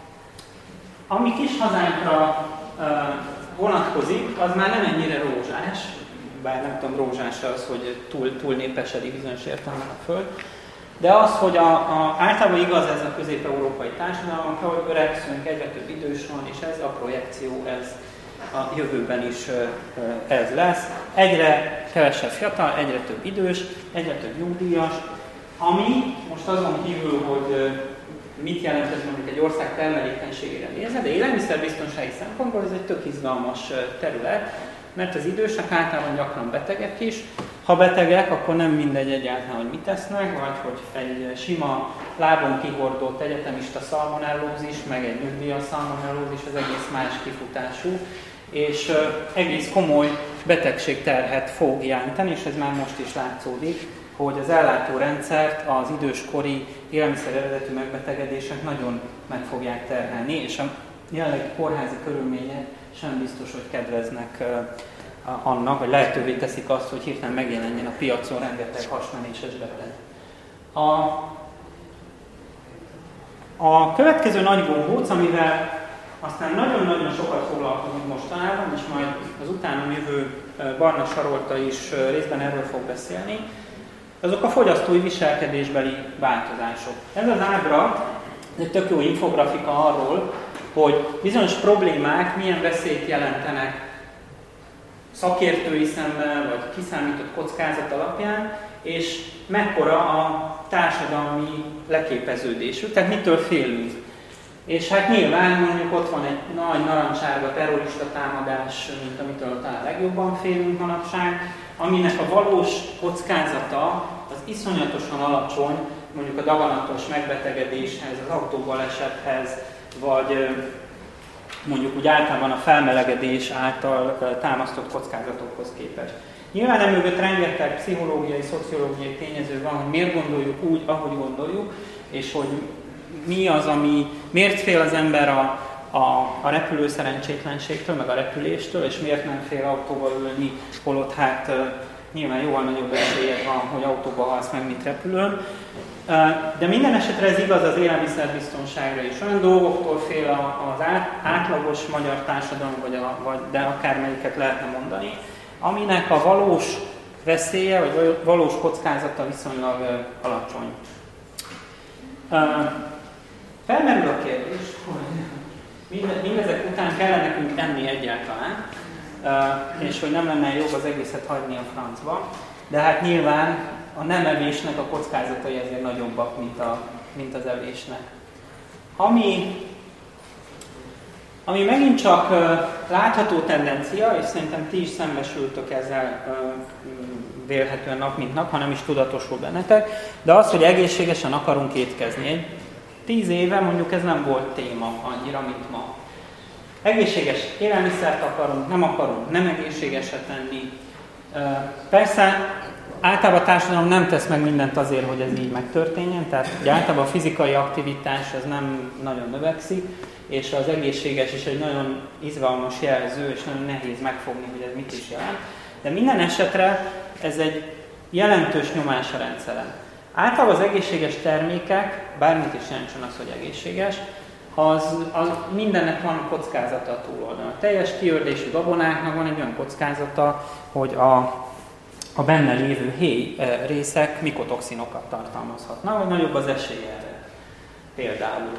Speaker 1: ami kis hazánkra uh, vonatkozik, az már nem ennyire rózsás, bár nem tudom, rózsás az, hogy túl, túl népesedik bizonyos értelemben a Föld, de az, hogy a, a, általában igaz ez a közép-európai társadalmakra, hogy öregszünk, egyre több idős van, és ez a projekció, ez a jövőben is uh, ez lesz. Egyre kevesebb fiatal, egyre több idős, egyre több nyugdíjas, ami most azon kívül, hogy uh, mit jelent ez mondjuk egy ország termelékenységére nézve, de élelmiszerbiztonsági szempontból ez egy tök izgalmas terület, mert az idősek általában gyakran betegek is. Ha betegek, akkor nem mindegy egyáltalán, hogy mit esznek, vagy hogy egy sima lábon kihordott egyetemista szalmonellózis, meg egy nyugdíjas szalmonellózis az egész más kifutású, és egész komoly betegségterhet fog jelenteni, és ez már most is látszódik, hogy az ellátórendszert az időskori élelmiszer eredetű megbetegedések nagyon meg fogják terhelni, és a jelenlegi kórházi körülmények sem biztos, hogy kedveznek uh, annak, vagy lehetővé teszik azt, hogy hirtelen megjelenjen a piacon rengeteg hasmenéses beteg. A, a következő nagy gombóc, amivel aztán nagyon-nagyon sokat foglalkozunk mostanában, és majd az utánam jövő uh, Barna Sarolta is uh, részben erről fog beszélni, azok a fogyasztói viselkedésbeli változások. Ez az ábra egy tök jó infografika arról, hogy bizonyos problémák milyen veszélyt jelentenek szakértői szemmel, vagy kiszámított kockázat alapján, és mekkora a társadalmi leképeződésük, tehát mitől félünk. És hát nyilván mondjuk ott van egy nagy narancsárga terrorista támadás, mint amitől talán legjobban félünk manapság, aminek a valós kockázata az iszonyatosan alacsony, mondjuk a daganatos megbetegedéshez, az autóbalesethez, vagy mondjuk úgy általában a felmelegedés által támasztott kockázatokhoz képest. Nyilván emögött rengeteg pszichológiai, szociológiai tényező van, hogy miért gondoljuk úgy, ahogy gondoljuk, és hogy mi az, ami, miért fél az ember a, a, a repülő szerencsétlenségtől, meg a repüléstől, és miért nem fél autóba ülni, holott hát nyilván jóval nagyobb esélye van, hogy autóba halsz meg, mint repülőn. De minden esetre ez igaz az élelmiszerbiztonságra is. Olyan dolgoktól fél az átlagos magyar társadalom, vagy, a, vagy de akármelyiket lehetne mondani, aminek a valós veszélye, vagy valós kockázata viszonylag alacsony. Felmerül a kérdés, hogy mindezek után kellene nekünk enni egyáltalán, és hogy nem lenne jobb az egészet hagyni a francba, de hát nyilván a nem evésnek a kockázatai ezért nagyobbak, mint, a, mint az evésnek. Ami, ami megint csak uh, látható tendencia, és szerintem ti is szembesültök ezzel uh, vélhetően nap mint nap, ha nem is tudatosul bennetek, de az, hogy egészségesen akarunk étkezni. Egy tíz éve mondjuk ez nem volt téma annyira, mint ma. Egészséges élelmiszert akarunk, nem akarunk nem egészségeset enni. Uh, persze, általában a társadalom nem tesz meg mindent azért, hogy ez így megtörténjen, tehát ugye általában a fizikai aktivitás az nem nagyon növekszik, és az egészséges is egy nagyon izgalmas jelző, és nagyon nehéz megfogni, hogy ez mit is jelent. De minden esetre ez egy jelentős nyomás a rendszeren. Általában az egészséges termékek, bármit is jelentsen az, hogy egészséges, az, az mindennek van kockázata a túloldalon. A teljes kiördésű gabonáknak van egy olyan kockázata, hogy a, a benne lévő héj részek mikotoxinokat tartalmazhatnak, vagy nagyobb az esélye erre. Például.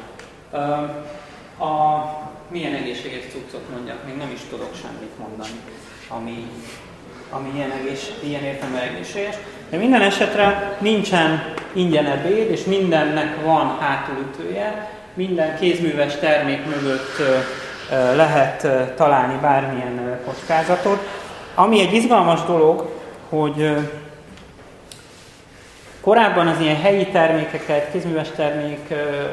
Speaker 1: A, milyen egészséges cuccot mondjak, még nem is tudok semmit mondani, ami, ami ilyen, egész, ilyen értelemben egészséges. De minden esetre nincsen ingyen ebéd, és mindennek van hátulütője, minden kézműves termék mögött lehet találni bármilyen kockázatot. Ami egy izgalmas dolog, hogy korábban az ilyen helyi termékeket, kézműves termék,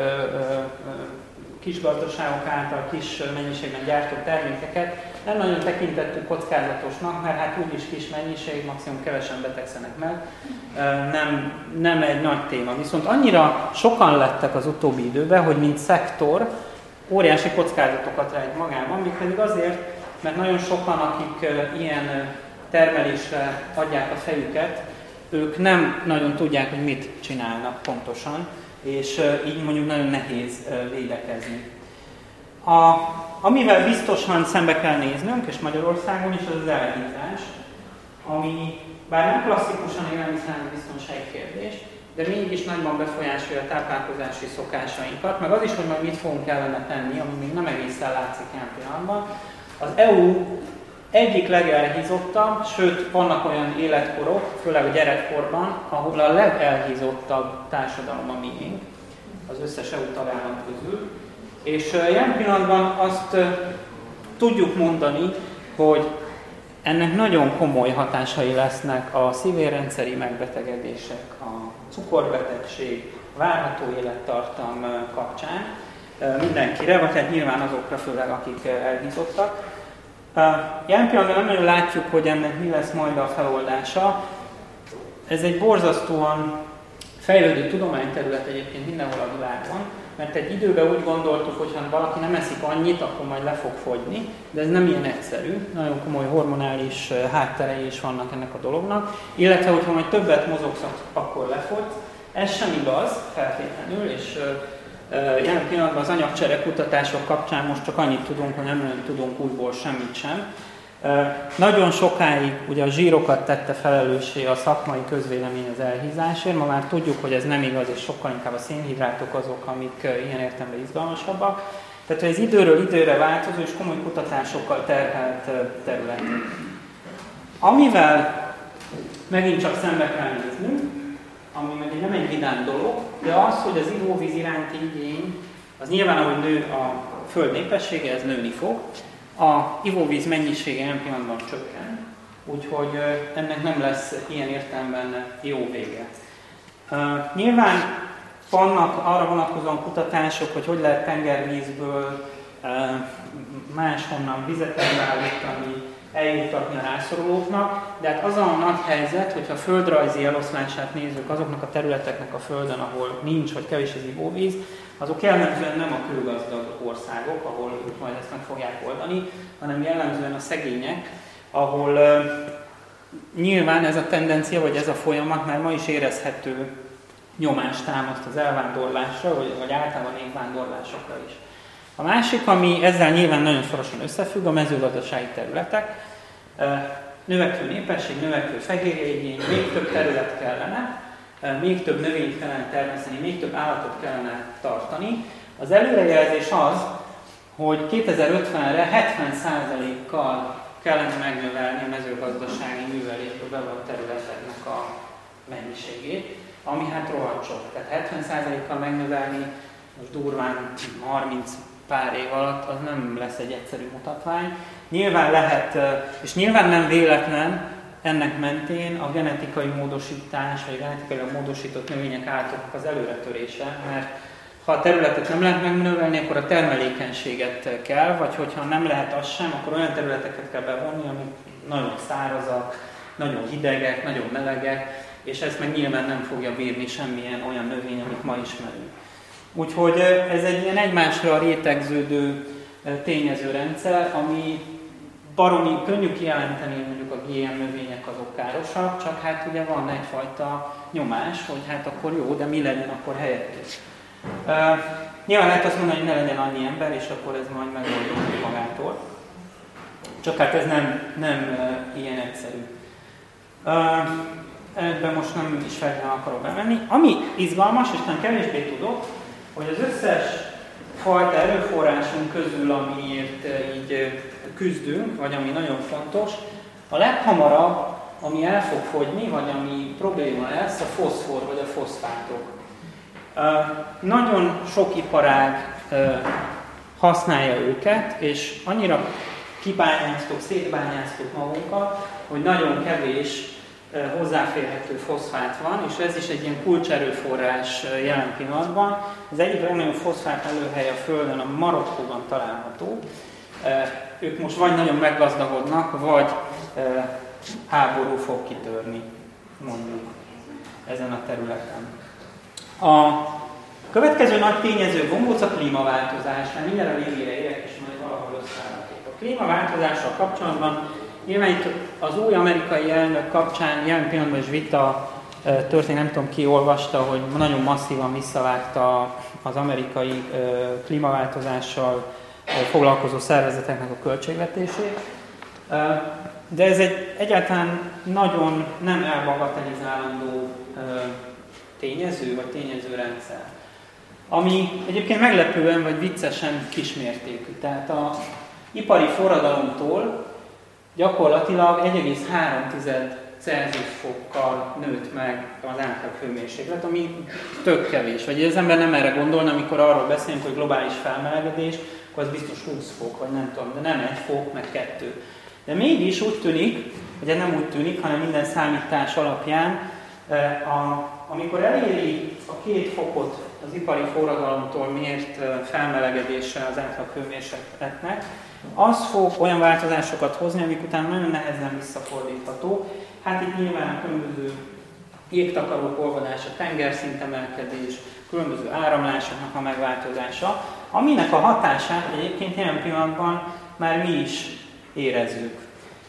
Speaker 1: kisgazdaságok által kis mennyiségben gyártott termékeket nem nagyon tekintettük kockázatosnak, mert hát úgyis kis mennyiség, maximum kevesen betegszenek meg, nem, nem egy nagy téma. Viszont annyira sokan lettek az utóbbi időben, hogy mint szektor óriási kockázatokat rejt magában, mégpedig azért, mert nagyon sokan, akik ilyen termelésre adják a fejüket, ők nem nagyon tudják, hogy mit csinálnak pontosan, és így mondjuk nagyon nehéz védekezni. A, amivel biztosan szembe kell néznünk, és Magyarországon is, az az elhízás, ami bár nem klasszikusan élelmiszerállítás biztonsági kérdés, de mégis nagyban befolyásolja a táplálkozási szokásainkat, meg az is, hogy majd mit fogunk ellene tenni, ami még nem egészen látszik ilyen pillanatban. Az é u egyik legelhízottabb, sőt vannak olyan életkorok, főleg a gyerekkorban, ahol a legelhízottabb társadalom a miénk, az összes é u tagállam közül. És jelen pillanatban azt tudjuk mondani, hogy ennek nagyon komoly hatásai lesznek a szívérrendszeri megbetegedések, a cukorbetegség, várható élettartam kapcsán mindenkire, vagy hát nyilván azokra főleg, akik elhízottak. Jelen pillanatban nem nagyon látjuk, hogy ennek mi lesz majd a feloldása. Ez egy borzasztóan fejlődő tudományterület egyébként mindenhol a világon, mert egy időben úgy gondoltuk, hogy ha valaki nem eszik annyit, akkor majd le fog fogyni, de ez nem ilyen egyszerű. Nagyon komoly hormonális hátterei is vannak ennek a dolognak, illetve hogyha majd többet mozogsz, akkor lefogy. Ez sem igaz feltétlenül, és jelen pillanatban az anyagcsere kutatások kapcsán most csak annyit tudunk, hogy nem nagyon tudunk újból semmit sem. Nagyon sokáig ugye a zsírokat tette felelőssé a szakmai közvélemény az elhízásért, ma már tudjuk, hogy ez nem igaz, és sokkal inkább a szénhidrátok azok, amik ilyen értelemben izgalmasabbak. Tehát ez időről időre változó és komoly kutatásokkal terhelt terület. Amivel megint csak szembe kell néznünk, ami meg nem egy vidám dolog, de az, hogy az ivóvíz iránti igény, az nyilván, ahogy nő a föld népessége, ez nőni fog. A ivóvíz mennyisége jelen pillanatban csökken, úgyhogy ennek nem lesz ilyen értelemben jó vége. Uh, nyilván vannak arra vonatkozóan kutatások, hogy hogy lehet tengervízből uh, máshonnan vizet előállítani, eljuttatni a rászorulóknak, de hát az a nagy helyzet, hogyha a földrajzi eloszlását nézzük azoknak a területeknek a földön, ahol nincs vagy kevés az ivóvíz, azok jellemzően nem a kőgazdag országok, ahol ők majd ezt meg fogják oldani, hanem jellemzően a szegények, ahol uh, nyilván ez a tendencia, vagy ez a folyamat már ma is érezhető nyomást támaszt az elvándorlásra, vagy, vagy általában évvándorlásokra is. A másik, ami ezzel nyilván nagyon szorosan összefügg, a mezőgazdasági területek. Növekvő népesség, növekvő fehérjeigény, még több terület kellene, még több növényt kellene termeszteni, még több állatot kellene tartani. Az előrejelzés az, hogy kétezer-ötvenre hetven százalékkal kellene megnövelni a mezőgazdasági művelésből bevett területeknek a mennyiségét, ami hát rohadt sok. Tehát hetven százalékkal megnövelni most durván harminc pár év alatt, az nem lesz egy egyszerű mutatvány. Nyilván lehet, és nyilván nem véletlen ennek mentén a genetikai módosítás, vagy a genetikailag módosított növények általában az előretörése, mert ha a területet nem lehet megnövelni, akkor a termelékenységet kell, vagy hogyha nem lehet az sem, akkor olyan területeket kell bevonni, amik nagyon szárazak, nagyon hidegek, nagyon melegek, és ezt meg nyilván nem fogja bírni semmilyen olyan növény, amit ma ismerünk. Úgyhogy ez egy ilyen egymásra rétegződő tényezőrendszer, ami baromi könnyű kijelenteni, hogy mondjuk a gé em növények azok károsak, csak hát ugye van egyfajta nyomás, hogy hát akkor jó, de mi legyen akkor helyettük. Uh, nyilván lehet azt mondani, hogy ne legyen annyi ember, és akkor ez majd megoldódik magától. Csak hát ez nem, nem uh, ilyen egyszerű. Uh, ebben most nem is feltétlenül akarok bemenni. Ami izgalmas, és nem kevésbé tudok, hogy az összes fajta erőforrásunk közül, amiért uh, így uh, küzdünk, vagy ami nagyon fontos, a leghamarabb, ami el fog fogyni, vagy ami probléma lesz, a foszfor vagy a foszfátok. Uh, nagyon sok iparág uh, használja őket, és annyira kibányáztuk, szétbányáztuk magunkat, hogy nagyon kevés uh, hozzáférhető foszfát van, és ez is egy ilyen kulcserőforrás uh, jelen pillanatban. Az egyik legnagyobb foszfát előhely a Földön, a Marokkóban található. Uh, ők most vagy nagyon meggazdagodnak, vagy uh, háború fog kitörni, mondjuk, ezen a területen. A következő nagy tényező gombóc a klímaváltozás, mert minden a végére érek, és majd valahol összeállítok. A klímaváltozással kapcsolatban nyilván itt az új amerikai elnök kapcsán jelen pillanatban is vita történt, nem tudom ki olvasta, hogy nagyon masszívan visszavágta az amerikai klímaváltozással foglalkozó szervezeteknek a költségvetését. De ez egy egyáltalán nagyon nem elbagatelizálandó tényező, vagy tényezőrendszer. Ami egyébként meglepően, vagy viccesen kismértékű. Tehát az ipari forradalomtól gyakorlatilag egy egész három Celsius fokkal nőtt meg az átlag hőmérséklet, ami tök kevés. Vagy az ember nem erre gondolna, amikor arról beszélünk, hogy globális felmelegedés, akkor az biztos húsz fok, vagy nem tudom, de nem egy fok, meg kettő. De mégis úgy tűnik, ugye nem úgy tűnik, hanem minden számítás alapján, a, amikor eléri a két fokot az ipari forradalomtól mért felmelegedéssel az átlag hőmérsékletnek, az fog olyan változásokat hozni, amik után nagyon nehezen visszafordítható. Hát itt nyilván a különböző jégtakarók olvadása, tengerszintemelkedés, különböző áramlásoknak a megváltozása, aminek a hatását egyébként jelen pillanatban már mi is érezzük.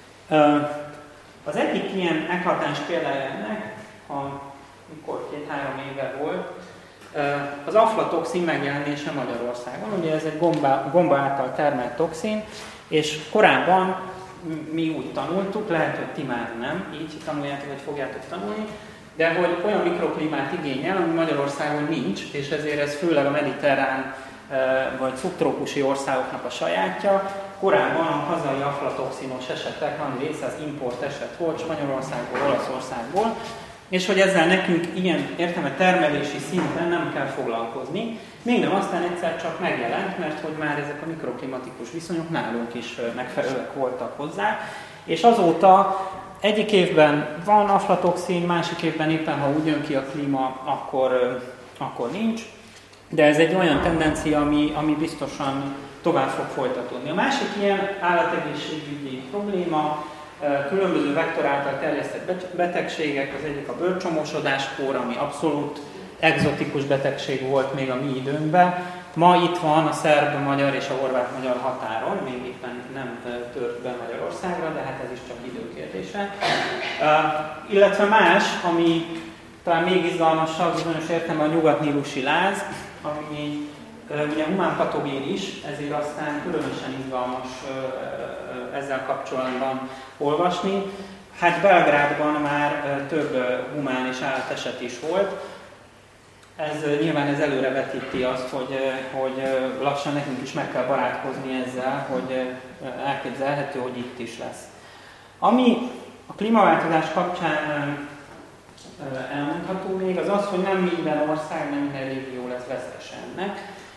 Speaker 1: Az egyik ilyen eklatens példája ennek, amikor két-három éve volt, az aflatoxin megjelenése Magyarországon. Ugye ez egy gomba, gomba által termelt toxin, és korábban mi úgy tanultuk, lehet, hogy ti már nem így tanuljátok, vagy fogjátok tanulni, de hogy olyan mikroklímát igényel, ami Magyarországon nincs, és ezért ez főleg a mediterrán vagy szubtrópusi országoknak a sajátja. Korábban a hazai aflatoxinos esetek nagy része az import eset volt Spanyolországból, Olaszországból, és hogy ezzel nekünk ilyen értelme termelési szinten nem kell foglalkozni. Még nem aztán egyszer csak megjelent, mert hogy már ezek a mikroklimatikus viszonyok nálunk is megfelelőek voltak hozzá, és azóta egyik évben van aflatoxin, másik évben éppen, ha úgy jön ki a klíma, akkor, akkor nincs. De ez egy olyan tendencia, ami, ami biztosan tovább fog folytatódni. A másik ilyen állategészségügyi probléma, különböző vektor által terjesztett betegségek, az egyik a bőrcsomósodáskór, ami abszolút egzotikus betegség volt még a mi időnkben. Ma itt van a szerb-magyar és a horvát-magyar határon, még éppen nem tört be Magyarországra, de hát ez is csak időkérdése. Uh, illetve más, ami talán még izgalmasabb, bizonyos értelemben a nyugatnílusi láz, ami uh, ugye humán patogén is, ezért aztán különösen izgalmas uh, ezzel kapcsolatban olvasni. Hát Belgrádban már uh, több uh, humán és állateset is volt. Ez nyilván ez előrevetíti azt, hogy, hogy lassan nekünk is meg kell barátkozni ezzel, hogy elképzelhető, hogy itt is lesz. Ami a klímaváltozás kapcsán elmondható még, az az, hogy nem minden ország, nem minden régió lesz vesztes ennek.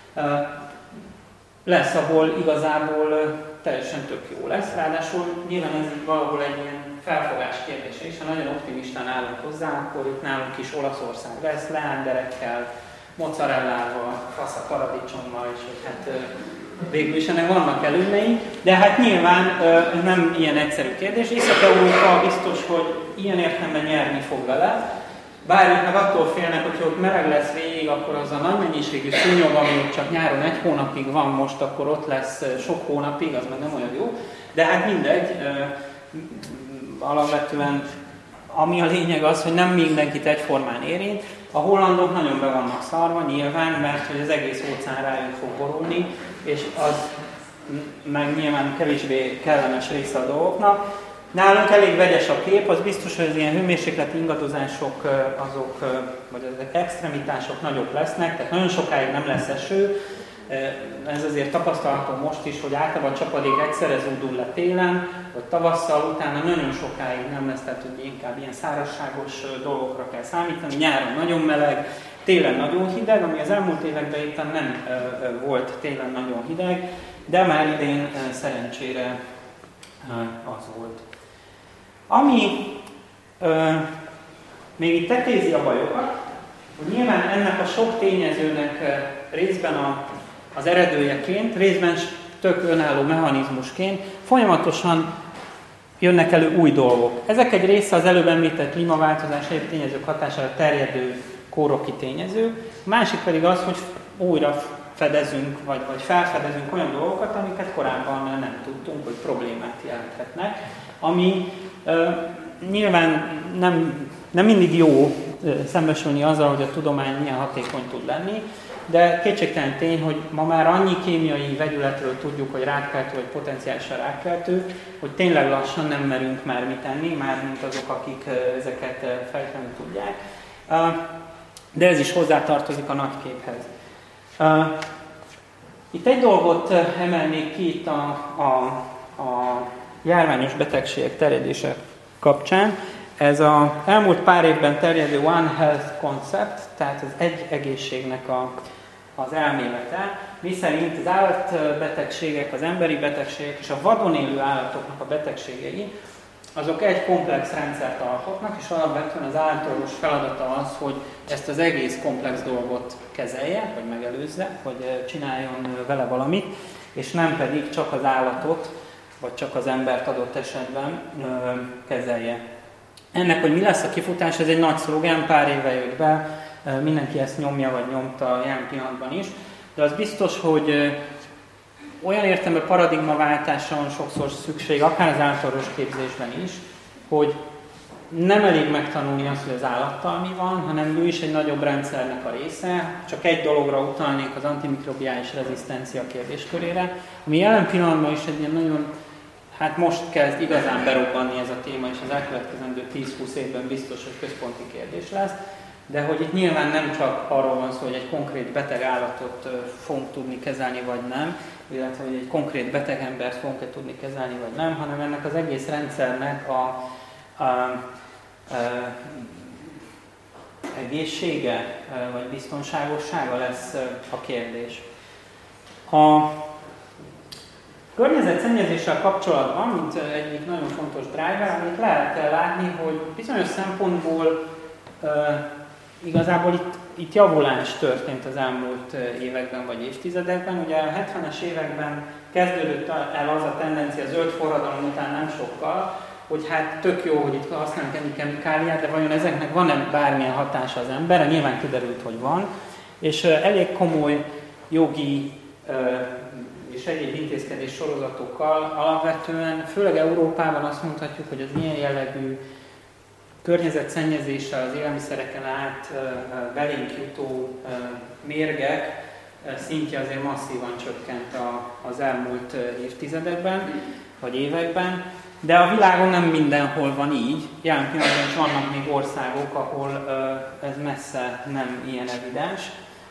Speaker 1: Lesz, ahol igazából teljesen tök jó lesz, ráadásul nyilván ez valahol egy ilyen felfogás kérdése is, ha nagyon optimistán állunk hozzá, akkor itt nálunk is Olaszország lesz, leánderekkel, mozzarellával, fasz a paradicsommal, és hogy hát végül is ennek vannak előnyei, de hát nyilván ez nem ilyen egyszerű kérdés. Észak-Európa biztos, hogy ilyen értelemben nyerni fog vele, bár itt meg attól félnek, hogyha ott meleg lesz végig, akkor az a nagy mennyiségű szúnyog, ami csak nyáron egy hónapig van most, akkor ott lesz sok hónapig, az meg nem olyan jó. De hát mindegy, alapvetően ami a lényeg az, hogy nem mindenkit egyformán érint. A hollandok nagyon be vannak szarva nyilván, mert hogy az egész óceán rájuk fog borulni, és az meg nyilván kevésbé kellemes része a dolgoknak. Nálunk elég vegyes a kép, az biztos, hogy az ilyen hőmérsékleti ingadozások, azok, vagy ezek extremitások nagyobb lesznek, tehát nagyon sokáig nem lesz eső. Ez azért tapasztalható most is, hogy általában a csapadék egyszerre zúdul le télen, vagy tavasszal, utána nagyon sokáig nem lesz, tehát hogy inkább ilyen szárazságos dolgokra kell számítani. Nyáron nagyon meleg, télen nagyon hideg, ami az elmúlt években éppen nem volt télen nagyon hideg, de már idén szerencsére az volt. Ami ö, még itt tetézi a bajokat, hogy nyilván ennek a sok tényezőnek részben a, az eredőjeként, részben tök önálló mechanizmusként folyamatosan jönnek elő új dolgok. Ezek egy része az előbb említett klímaváltozás egyéb tényezők hatására terjedő kóroki tényező, a másik pedig az, hogy újra fedezünk, vagy, vagy felfedezünk olyan dolgokat, amiket korábban nem tudtunk, hogy problémát jelenthetnek, ami uh, nyilván nem, nem mindig jó uh, szembesülni azzal, hogy a tudomány milyen hatékony tud lenni, de kétségtelen tény, hogy ma már annyi kémiai vegyületről tudjuk, hogy rákkeltő vagy potenciálisan rákkeltő, hogy tényleg lassan nem merünk már mit tenni, már mint azok, akik uh, ezeket uh, fejteni tudják. Uh, de ez is hozzátartozik a nagyképhez. Uh, itt egy dolgot uh, emelnék ki itt a, a, a járványos betegségek terjedése kapcsán. Ez az elmúlt pár évben terjedő One Health Concept, tehát az egy egészségnek a, az elmélete, miszerint az állatbetegségek, az emberi betegségek és a vadon élő állatoknak a betegségei, azok egy komplex rendszert alkotnak, és alapvetően az állatorvos feladata az, hogy ezt az egész komplex dolgot kezelje, vagy megelőzze, hogy csináljon vele valamit, és nem pedig csak az állatot, vagy csak az embert adott esetben ö, kezelje. Ennek, hogy mi lesz a kifutás, ez egy nagy szlogán, pár éve jött be, mindenki ezt nyomja, vagy nyomta jelen pillanatban is, de az biztos, hogy ö, olyan értelemben paradigmaváltásra van sokszor szükség, akár az állatorvos képzésben is, hogy nem elég megtanulni azt, hogy az állattal mi van, hanem ő is egy nagyobb rendszernek a része. Csak egy dologra utalnék, az antimikrobiális rezisztencia kérdéskörére, ami jelen pillanatban is egy ilyen nagyon, hát most kezd igazán berobbanni ez a téma, és az elkövetkezendő tíz-húsz évben biztos, hogy központi kérdés lesz. De hogy itt nyilván nem csak arról van szó, hogy egy konkrét beteg állatot fogunk tudni kezelni, vagy nem, illetve hogy egy konkrét beteg embert fogunk-e tudni kezelni, vagy nem, hanem ennek az egész rendszernek a, a, a egészsége, vagy biztonságossága lesz a kérdés. A környezetszennyezéssel kapcsolatban, mint egyik nagyon fontos driver, amit lehet látni, hogy bizonyos szempontból igazából itt, itt javulás történt az elmúlt években vagy évtizedekben. Ugye a hetvenes években kezdődött el az a tendencia, a zöld forradalom után nem sokkal, hogy hát tök jó, hogy itt használunk ennyi kemikáliát, de vajon ezeknek van-e bármilyen hatása az emberre? Nyilván kiderült, hogy van. És elég komoly jogi és egyéb intézkedés sorozatokkal alapvetően, főleg Európában azt mondhatjuk, hogy az ilyen jellegű környezetszennyezéssel, az élelmiszereken át belénk jutó mérgek szintje azért masszívan csökkent az elmúlt évtizedekben, vagy években, de a világon nem mindenhol van így. Jelen pillanatban is vannak még országok, ahol ez messze nem ilyen evidens,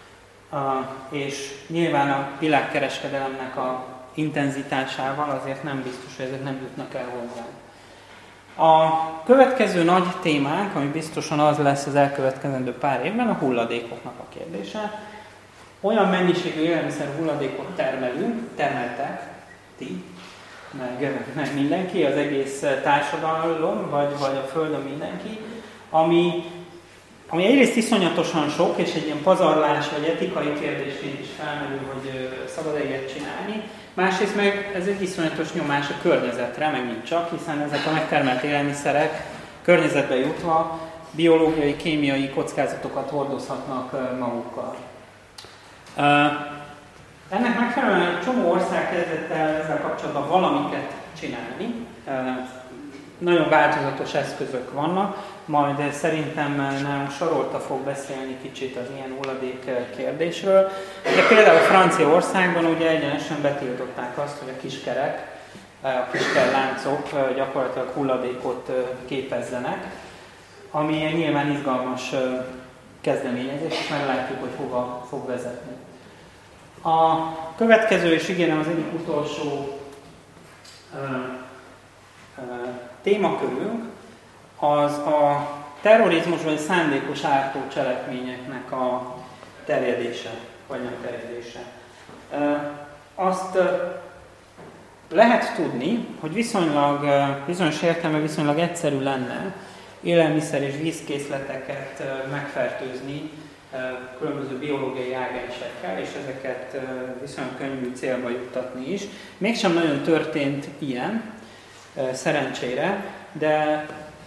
Speaker 1: és nyilván a világkereskedelemnek a intenzitásával azért nem biztos, hogy ezek nem jutnak el hozzá. A következő nagy témánk, ami biztosan az lesz az elkövetkezendő pár évben, a hulladékoknak a kérdése. olyan mennyiségű élelmiszer hulladékot termelünk, termeltek ti, meg, meg mindenki, az egész társadalom, vagy, vagy a Földön mindenki, ami, ami egyrészt iszonyatosan sok, és egy ilyen pazarlás vagy etikai kérdésként is felmerül, hogy szabad-e ilyet csinálni. Másrészt meg ez egy iszonyatos nyomás a környezetre, megint csak, hiszen ezek a megtermelt élelmiszerek környezetbe jutva biológiai, kémiai kockázatokat hordozhatnak magukkal. Ennek megfelelően egy csomó ország kezdett el ezzel kapcsolatban valamiket csinálni. Nagyon változatos eszközök vannak, majd szerintem nálunk Sarolta fog beszélni kicsit az ilyen hulladék kérdésről. De például Franciaországban ugye egyenesen betiltották azt, hogy a kiskerek, a kiskerláncok gyakorlatilag hulladékot képezzenek, ami nyilván izgalmas kezdeményezés, és meglátjuk, hogy hova fog vezetni. A következő, és ígérem az egyik utolsó uh, uh, témakörünk, az a terrorizmus vagy szándékos ártó cselekményeknek a terjedése, vagy nem terjedése. Uh, azt uh, lehet tudni, hogy viszonylag, uh, bizonyos értelme viszonylag egyszerű lenne élelmiszer és vízkészleteket uh, megfertőzni különböző biológiai ágensekkel, és ezeket viszonylag könnyű célba juttatni is. Mégsem nagyon történt ilyen, szerencsére, de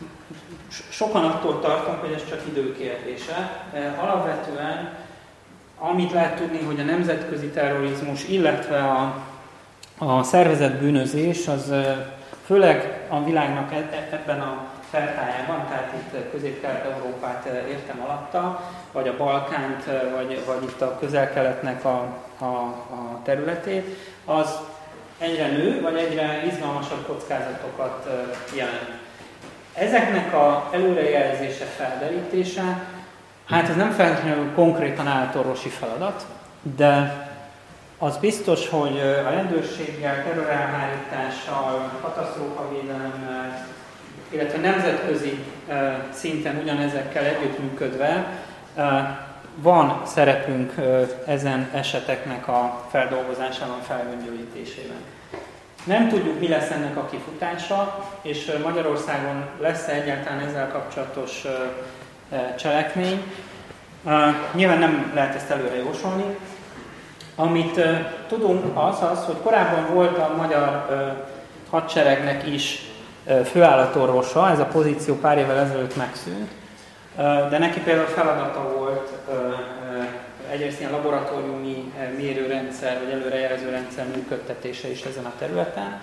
Speaker 1: sokan attól tartunk, hogy ez csak időkérdése. Alapvetően, amit lehet tudni, hogy a nemzetközi terrorizmus, illetve a, a szervezett bűnözés, az főleg a világnak ebben a feltájában, tehát itt Közép-Kelet-Európát értem alatta, vagy a Balkánt, vagy, vagy itt a Közel-Keletnek a, a, a területét, az egyre nő, vagy egyre izgalmasabb kockázatokat jelent. Ezeknek a előrejelzése, felderítése, hát ez nem feltétlenül konkrétan állatorvosi feladat, de az biztos, hogy a rendőrséggel, terrorelhárítással, katasztrófavédelemmel, illetve nemzetközi uh, szinten ugyanezekkel együttműködve uh, van szerepünk uh, ezen eseteknek a feldolgozásában, felgöngyölítésében. Nem tudjuk, mi lesz ennek a kifutása, és uh, Magyarországon lesz-e egyáltalán ezzel kapcsolatos uh, uh, cselekmény. Uh, nyilván nem lehet ezt előre jósolni. Amit uh, tudunk az az, hogy korábban volt a magyar uh, hadseregnek is főállatorvosa, ez a pozíció pár évvel ezelőtt megszűnt, de neki például feladata volt egyrészt ilyen laboratóriumi mérőrendszer, vagy előrejelző rendszer működtetése is ezen a területen.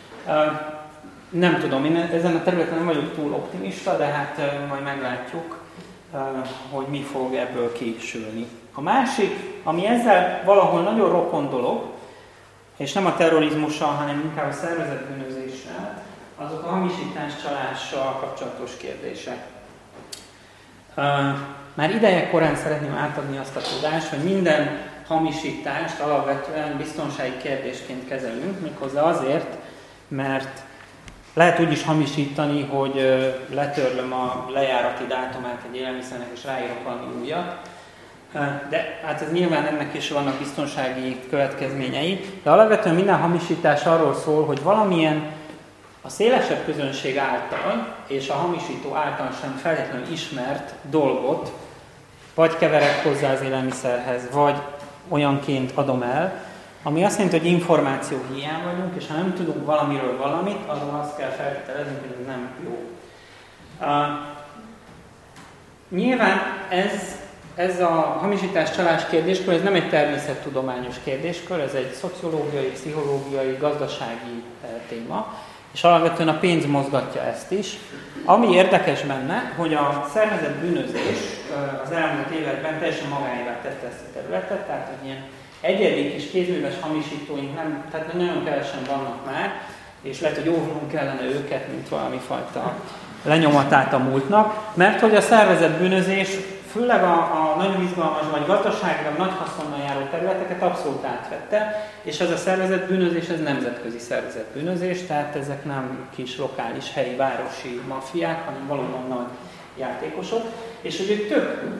Speaker 1: Nem tudom, én ezen a területen nem vagyok túl optimista, de hát majd meglátjuk, hogy mi fog ebből kisülni. A másik, ami ezzel valahol nagyon rokon dolog, és nem a terrorizmussal, hanem inkább a szervezett bűnözéssel, azok a hamisítás csalással kapcsolatos kérdések. Uh, már ideje korán szeretném átadni azt a tudást, hogy minden hamisítást alapvetően biztonsági kérdésként kezelünk, méghozzá azért, mert lehet úgy is hamisítani, hogy uh, letörlöm a lejárati dátumát egy élelmiszernek, és ráírok valami újat. Uh, de hát ez nyilván ennek is vannak biztonsági következményei, de alapvetően minden hamisítás arról szól, hogy valamilyen a szélesebb közönség által és a hamisító által sem feltétlenül ismert dolgot vagy keverek hozzá az élelmiszerhez, vagy olyanként adom el, ami azt jelenti, hogy információ hiány vagyunk, és ha nem tudunk valamiről valamit, arról azt kell feltételezni, hogy ez nem jó. Uh, nyilván ez, ez a hamisítás csalás kérdéskör, ez nem egy természettudományos kérdéskör, ez egy szociológiai, pszichológiai, gazdasági uh, téma, és alapvetően a pénz mozgatja ezt is. Ami érdekes benne, hogy a szervezett bűnözés az elmúlt években teljesen magáévá tette ezt a területet, tehát hogy ilyen egyedi kis kézműves hamisítóink nem, tehát nagyon kevesen vannak már, és lehet, hogy óvnunk kellene őket, mint valami fajta lenyomatát a múltnak, mert hogy a szervezett bűnözés főleg a, a nagyon izgalmas vagy gazdaságilag nagy haszonnal járó területeket abszolút átvette, és ez a szervezett bűnözés, ez nemzetközi szervezett bűnözés, tehát ezek nem kis lokális, helyi, városi maffiák, hanem valóban nagy játékosok, és hogy ők tök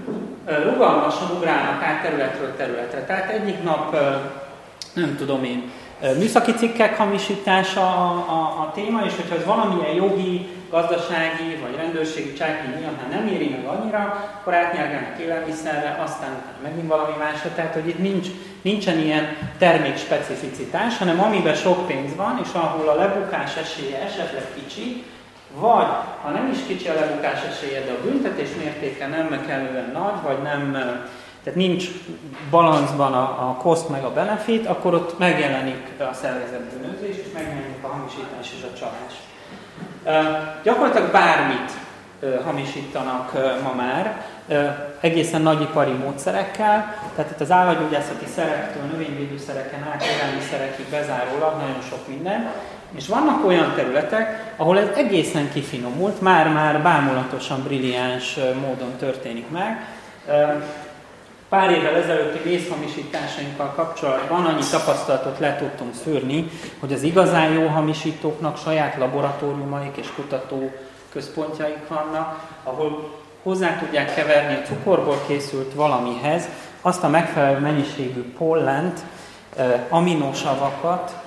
Speaker 1: rugalmasan ugrálnak át területről területre. Tehát egyik nap, nem tudom én, műszaki cikkek hamisítása a, a, a téma, és hogyha ez valamilyen jogi, gazdasági vagy rendőrségi cselekmény miatt nem éri meg annyira, akkor átnyelgelnek élelmiszerre, aztán megint valami másra. Tehát, hogy itt nincs, nincsen ilyen termékspecificitás, hanem amiben sok pénz van, és ahol a lebukás esélye esetleg kicsi, vagy ha nem is kicsi a lebukás esélye, de a büntetés mértéke nem kellően nagy, vagy nem, tehát nincs balanszban a, a cost meg a benefit, akkor ott megjelenik a szervezett bűnözés, és megjelenik a hamisítás és a csalás. Uh, gyakorlatilag bármit uh, hamisítanak uh, ma már, uh, egészen nagyipari módszerekkel, tehát itt az állatgyógyászati szerektől, növényvédőszereken át, élelmiszerekig bezárólag nagyon sok minden, és vannak olyan területek, ahol ez egészen kifinomult, már-már bámulatosan brilliáns uh, módon történik meg. Uh, Pár évvel ezelőtti vészhamisításainkkal kapcsolatban annyi tapasztalatot le tudtunk szűrni, hogy az igazán jó hamisítóknak saját laboratóriumaik és kutatóközpontjaik vannak, ahol hozzá tudják keverni a cukorból készült valamihez azt a megfelelő mennyiségű pollent, aminosavakat,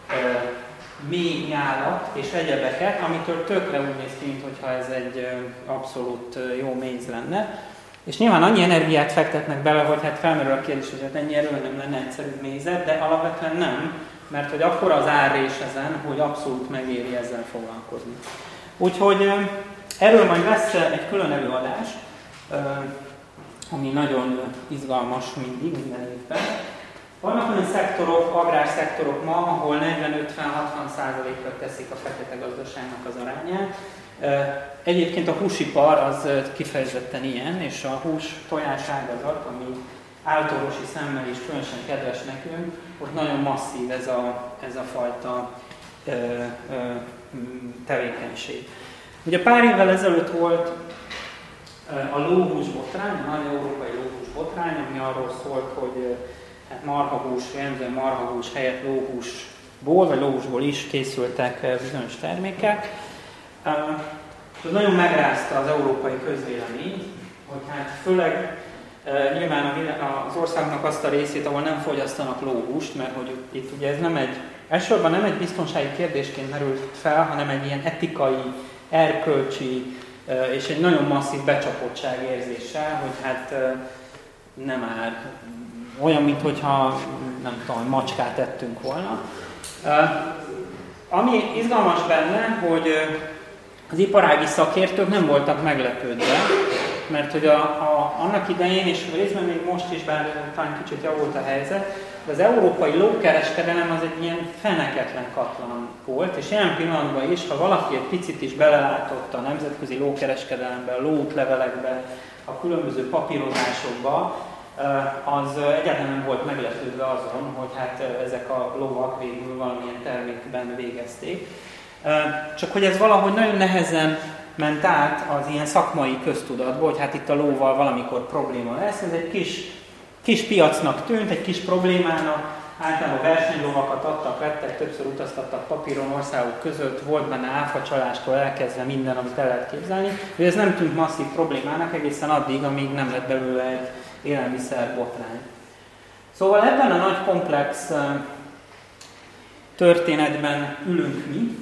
Speaker 1: mély nyálat és egyebeket, amitől tökre úgy néz ki, mintha ez egy abszolút jó méz lenne. És nyilván annyi energiát fektetnek bele, hogy hát felmerül a kérdés, hogy hát ennyi erről nem lenne egyszerű mézet, de alapvetően nem, mert hogy akkora az árrés ezen, hogy abszolút megéri ezzel foglalkozni. Úgyhogy erről majd lesz egy külön előadás, ami nagyon izgalmas mindig, minden évben. Vannak olyan szektorok, agrárszektorok ma, ahol negyven-ötven-hatvan százalékra teszik a fekete gazdaságnak az arányát. Egyébként a húsipar az kifejezetten ilyen, és a hús tojás ágazat, ami általánosi szemmel is különösen kedves nekünk, ott nagyon masszív ez a, ez a fajta ö, ö, tevékenység. Ugye pár évvel ezelőtt volt a lóhús botrány, a nagy európai lóhús botrány, ami arról szólt, hogy hát marhahús, jellemzően marhahús helyett lóhúsból, vagy lóhúsból is készültek bizonyos termékek. Ez nagyon megrázta az európai közvéleményt, hogy hát főleg e, nyilván az országnak azt a részét, ahol nem fogyasztanak lóhúst, mert hogy itt ugye ez nem egy, elsősorban nem egy biztonsági kérdésként merült fel, hanem egy ilyen etikai, erkölcsi e, és egy nagyon masszív becsapottság érzéssel, hogy hát e, nem áll. Olyan, mintha nem tudom, macskát ettünk volna. E, ami izgalmas benne, hogy az iparági szakértők nem voltak meglepődve, mert hogy a, a, annak idején, és részben még most is, bár talán kicsit javult a helyzet, de az európai lókereskedelem az egy ilyen feneketlen katlan volt, és ilyen pillanatban is, ha valaki egy picit is belelátott a nemzetközi lókereskedelembe, a lóútlevelekbe, a különböző papírozásokba, az egyáltalán nem volt meglepődve azon, hogy hát ezek a lóvak végül valamilyen termékben végezték. Csak hogy ez valahogy nagyon nehezen ment át az ilyen szakmai köztudatba, hogy hát itt a lóval valamikor probléma lesz. Ez egy kis, kis piacnak tűnt, egy kis problémának. Általában versenylovakat adtak, vettek, többször utaztattak papíron országok között, volt benne áfacsalástól elkezdve minden, amit el lehet képzelni. De ez nem tűnt masszív problémának egészen addig, amíg nem lett belőle egy élelmiszer botrány. Szóval ebben a nagy komplex történetben ülünk mi,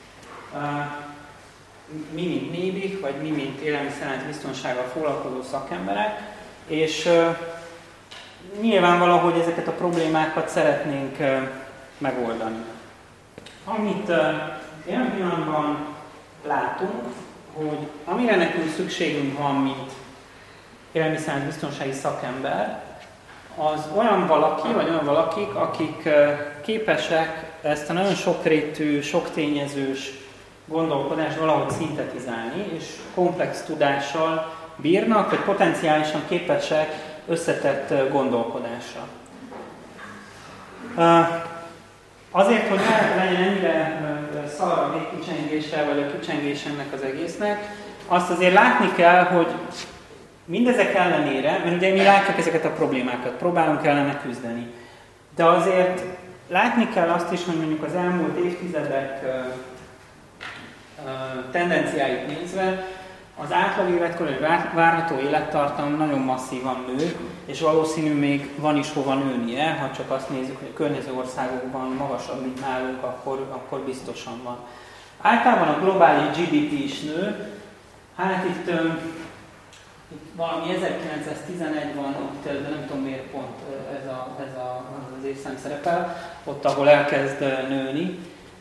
Speaker 1: mi, mint nébik, vagy mi, mint élelmiszerlánc biztonsággal foglalkozó szakemberek, és uh, nyilvánvaló, hogy ezeket a problémákat szeretnénk uh, megoldani. Amit uh, ilyen pillanatban látunk, hogy amire nekünk szükségünk van, mint élelmiszerlánc biztonsági szakember, az olyan valaki, vagy olyan valakik, akik uh, képesek ezt a nagyon sokrétű, soktényezős gondolkodást valahogy szintetizálni, és komplex tudással bírnak, vagy potenciálisan képesek összetett gondolkodásra. Azért, hogy ne legyen ennyire szar a végkicsengése, vagy a kicsengés ennek az egésznek, azt azért látni kell, hogy mindezek ellenére, mert ugye mi látjuk ezeket a problémákat, próbálunk ellene küzdeni, de azért látni kell azt is, hogy mondjuk az elmúlt évtizedek tendenciáit nézve, az átlag életkor, vagy várható élettartam nagyon masszívan nő, és valószínű még van is hova nőnie, ha csak azt nézzük, hogy a környező országokban magasabb, mint nálunk, akkor, akkor biztosan van. Általában a globális gé dé pé is nő, hát itt, itt valami ezerkilencszáztizenegy van, ott, de nem tudom miért pont ez, a, ez a, az évszám szerepel, ott, ahol elkezd nőni.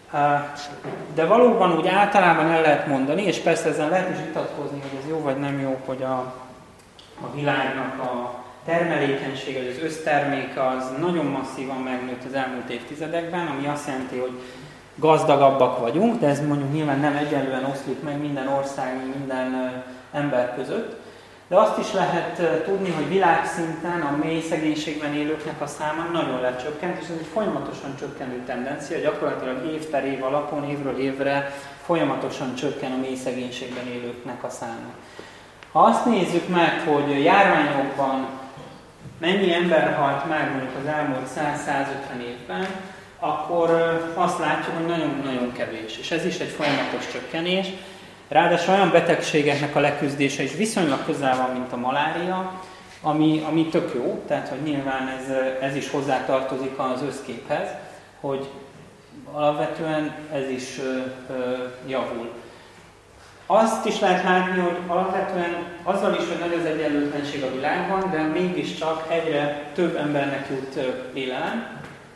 Speaker 1: De valóban úgy általában el lehet mondani, és persze ezen lehet is vitatkozni, hogy ez jó vagy nem jó, hogy a, a világnak a termelékenysége, vagy az összterméke az nagyon masszívan megnőtt az elmúlt évtizedekben, ami azt jelenti, hogy gazdagabbak vagyunk, de ez mondjuk nyilván nem egyenlően oszlik meg minden ország, minden ember között. De azt is lehet tudni, hogy világszinten a mély szegénységben élőknek a száma nagyon lecsökkent, és ez egy folyamatosan csökkenő tendencia, gyakorlatilag év per év alapon, évről évre folyamatosan csökken a mély szegénységben élőknek a száma. Ha azt nézzük meg, hogy járványokban mennyi ember halt meg mondjuk az elmúlt száz-százötven évben, akkor azt látjuk, hogy nagyon-nagyon kevés, és ez is egy folyamatos csökkenés. Ráadásul olyan betegségeknek a leküzdése is viszonylag közel van, mint a malária, ami, ami tök jó, tehát hogy nyilván ez, ez is hozzátartozik az összképhez, hogy alapvetően ez is ö, ö, javul. Azt is lehet látni, hogy alapvetően azzal is, hogy nagy az egyenlőtlenség a világban, de mégiscsak egyre több embernek jut élelem.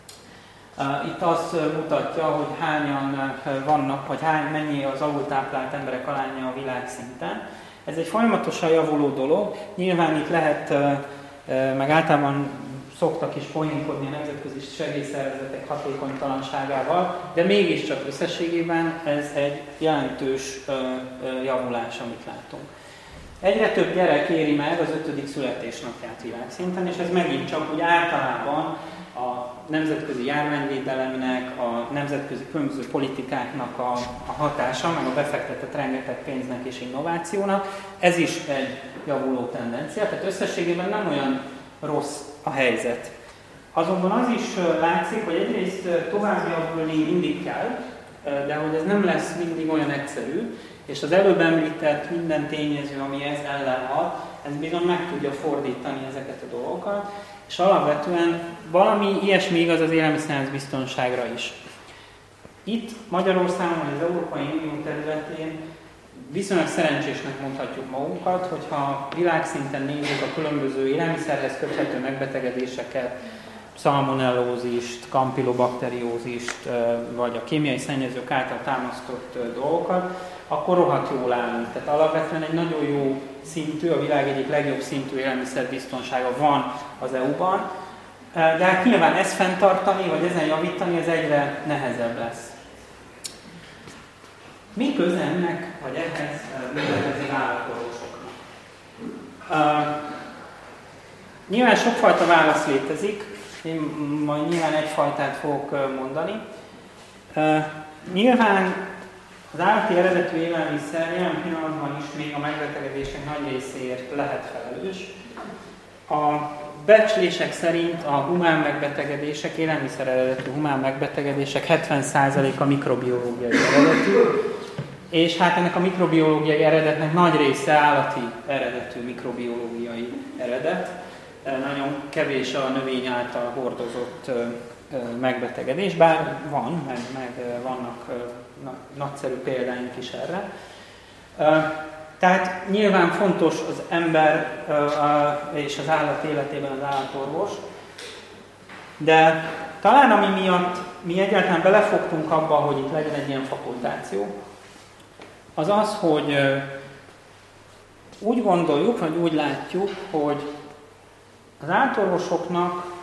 Speaker 1: Itt azt mutatja, hogy hányan vannak, vagy hány, mennyi az alultáplált emberek aránya a világszinten. Ez egy folyamatosan javuló dolog. Nyilván itt lehet, meg általában szoktak is poénkodni a nemzetközi segélyszervezetek hatékonytalanságával, de mégiscsak összességében ez egy jelentős javulás, amit látunk. Egyre több gyerek éri meg az ötödik születésnapját világszinten, és ez megint csak úgy általában a nemzetközi járványvédelemnek, a nemzetközi különböző politikáknak a, a hatása, meg a befektetett rengeteg pénznek és innovációnak. Ez is egy javuló tendencia, tehát összességében nem olyan rossz a helyzet. Azonban az is látszik, hogy egyrészt tovább javulni mindig kell, de hogy ez nem lesz mindig olyan egyszerű, és az előbb említett minden tényező, ami ez ellen hat, ez bizony meg tudja fordítani ezeket a dolgokat, és alapvetően valami ilyesmi igaz az élelmiszerbiztonságra is. Itt Magyarországon, vagy az Európai Unió területén viszonylag szerencsésnek mondhatjuk magunkat, hogyha világszinten nézzük a különböző élelmiszerhez köthető megbetegedéseket, szalmonellózist, kampilobakteriózist, vagy a kémiai szennyezők által támasztott dolgokat, akkor rohadt jól állunk. Tehát alapvetően egy nagyon jó szintű, a világ egyik legjobb szintű élelmiszerbiztonsága van az é u-ban, de hát nyilván ezt fenntartani, vagy ezen javítani, ez egyre nehezebb lesz. Mi köze ennek, vagy ehhez mindenhez állatorvosoknak? Uh, nyilván sokfajta válasz létezik, én majd nyilván egyfajtát fogok mondani. Uh, nyilván az állati eredetű élelmiszer jelen pillanatban is még a megbetegedések nagy részéért lehet felelős. A becslések szerint a humán megbetegedések, élelmiszer eredetű humán megbetegedések hetven százaléka mikrobiológiai eredetű, és hát ennek a mikrobiológiai eredetnek nagy része állati eredetű mikrobiológiai eredet. Nagyon kevés a növény által hordozott megbetegedés, bár van, meg, meg vannak nagyszerű példáink is erre. Tehát nyilván fontos az ember és az állat életében az állatorvos, de talán ami miatt mi egyáltalán belefogtunk abba, hogy itt legyen egy ilyen fakultáció, az az, hogy úgy gondoljuk, vagy úgy látjuk, hogy az állatorvosoknak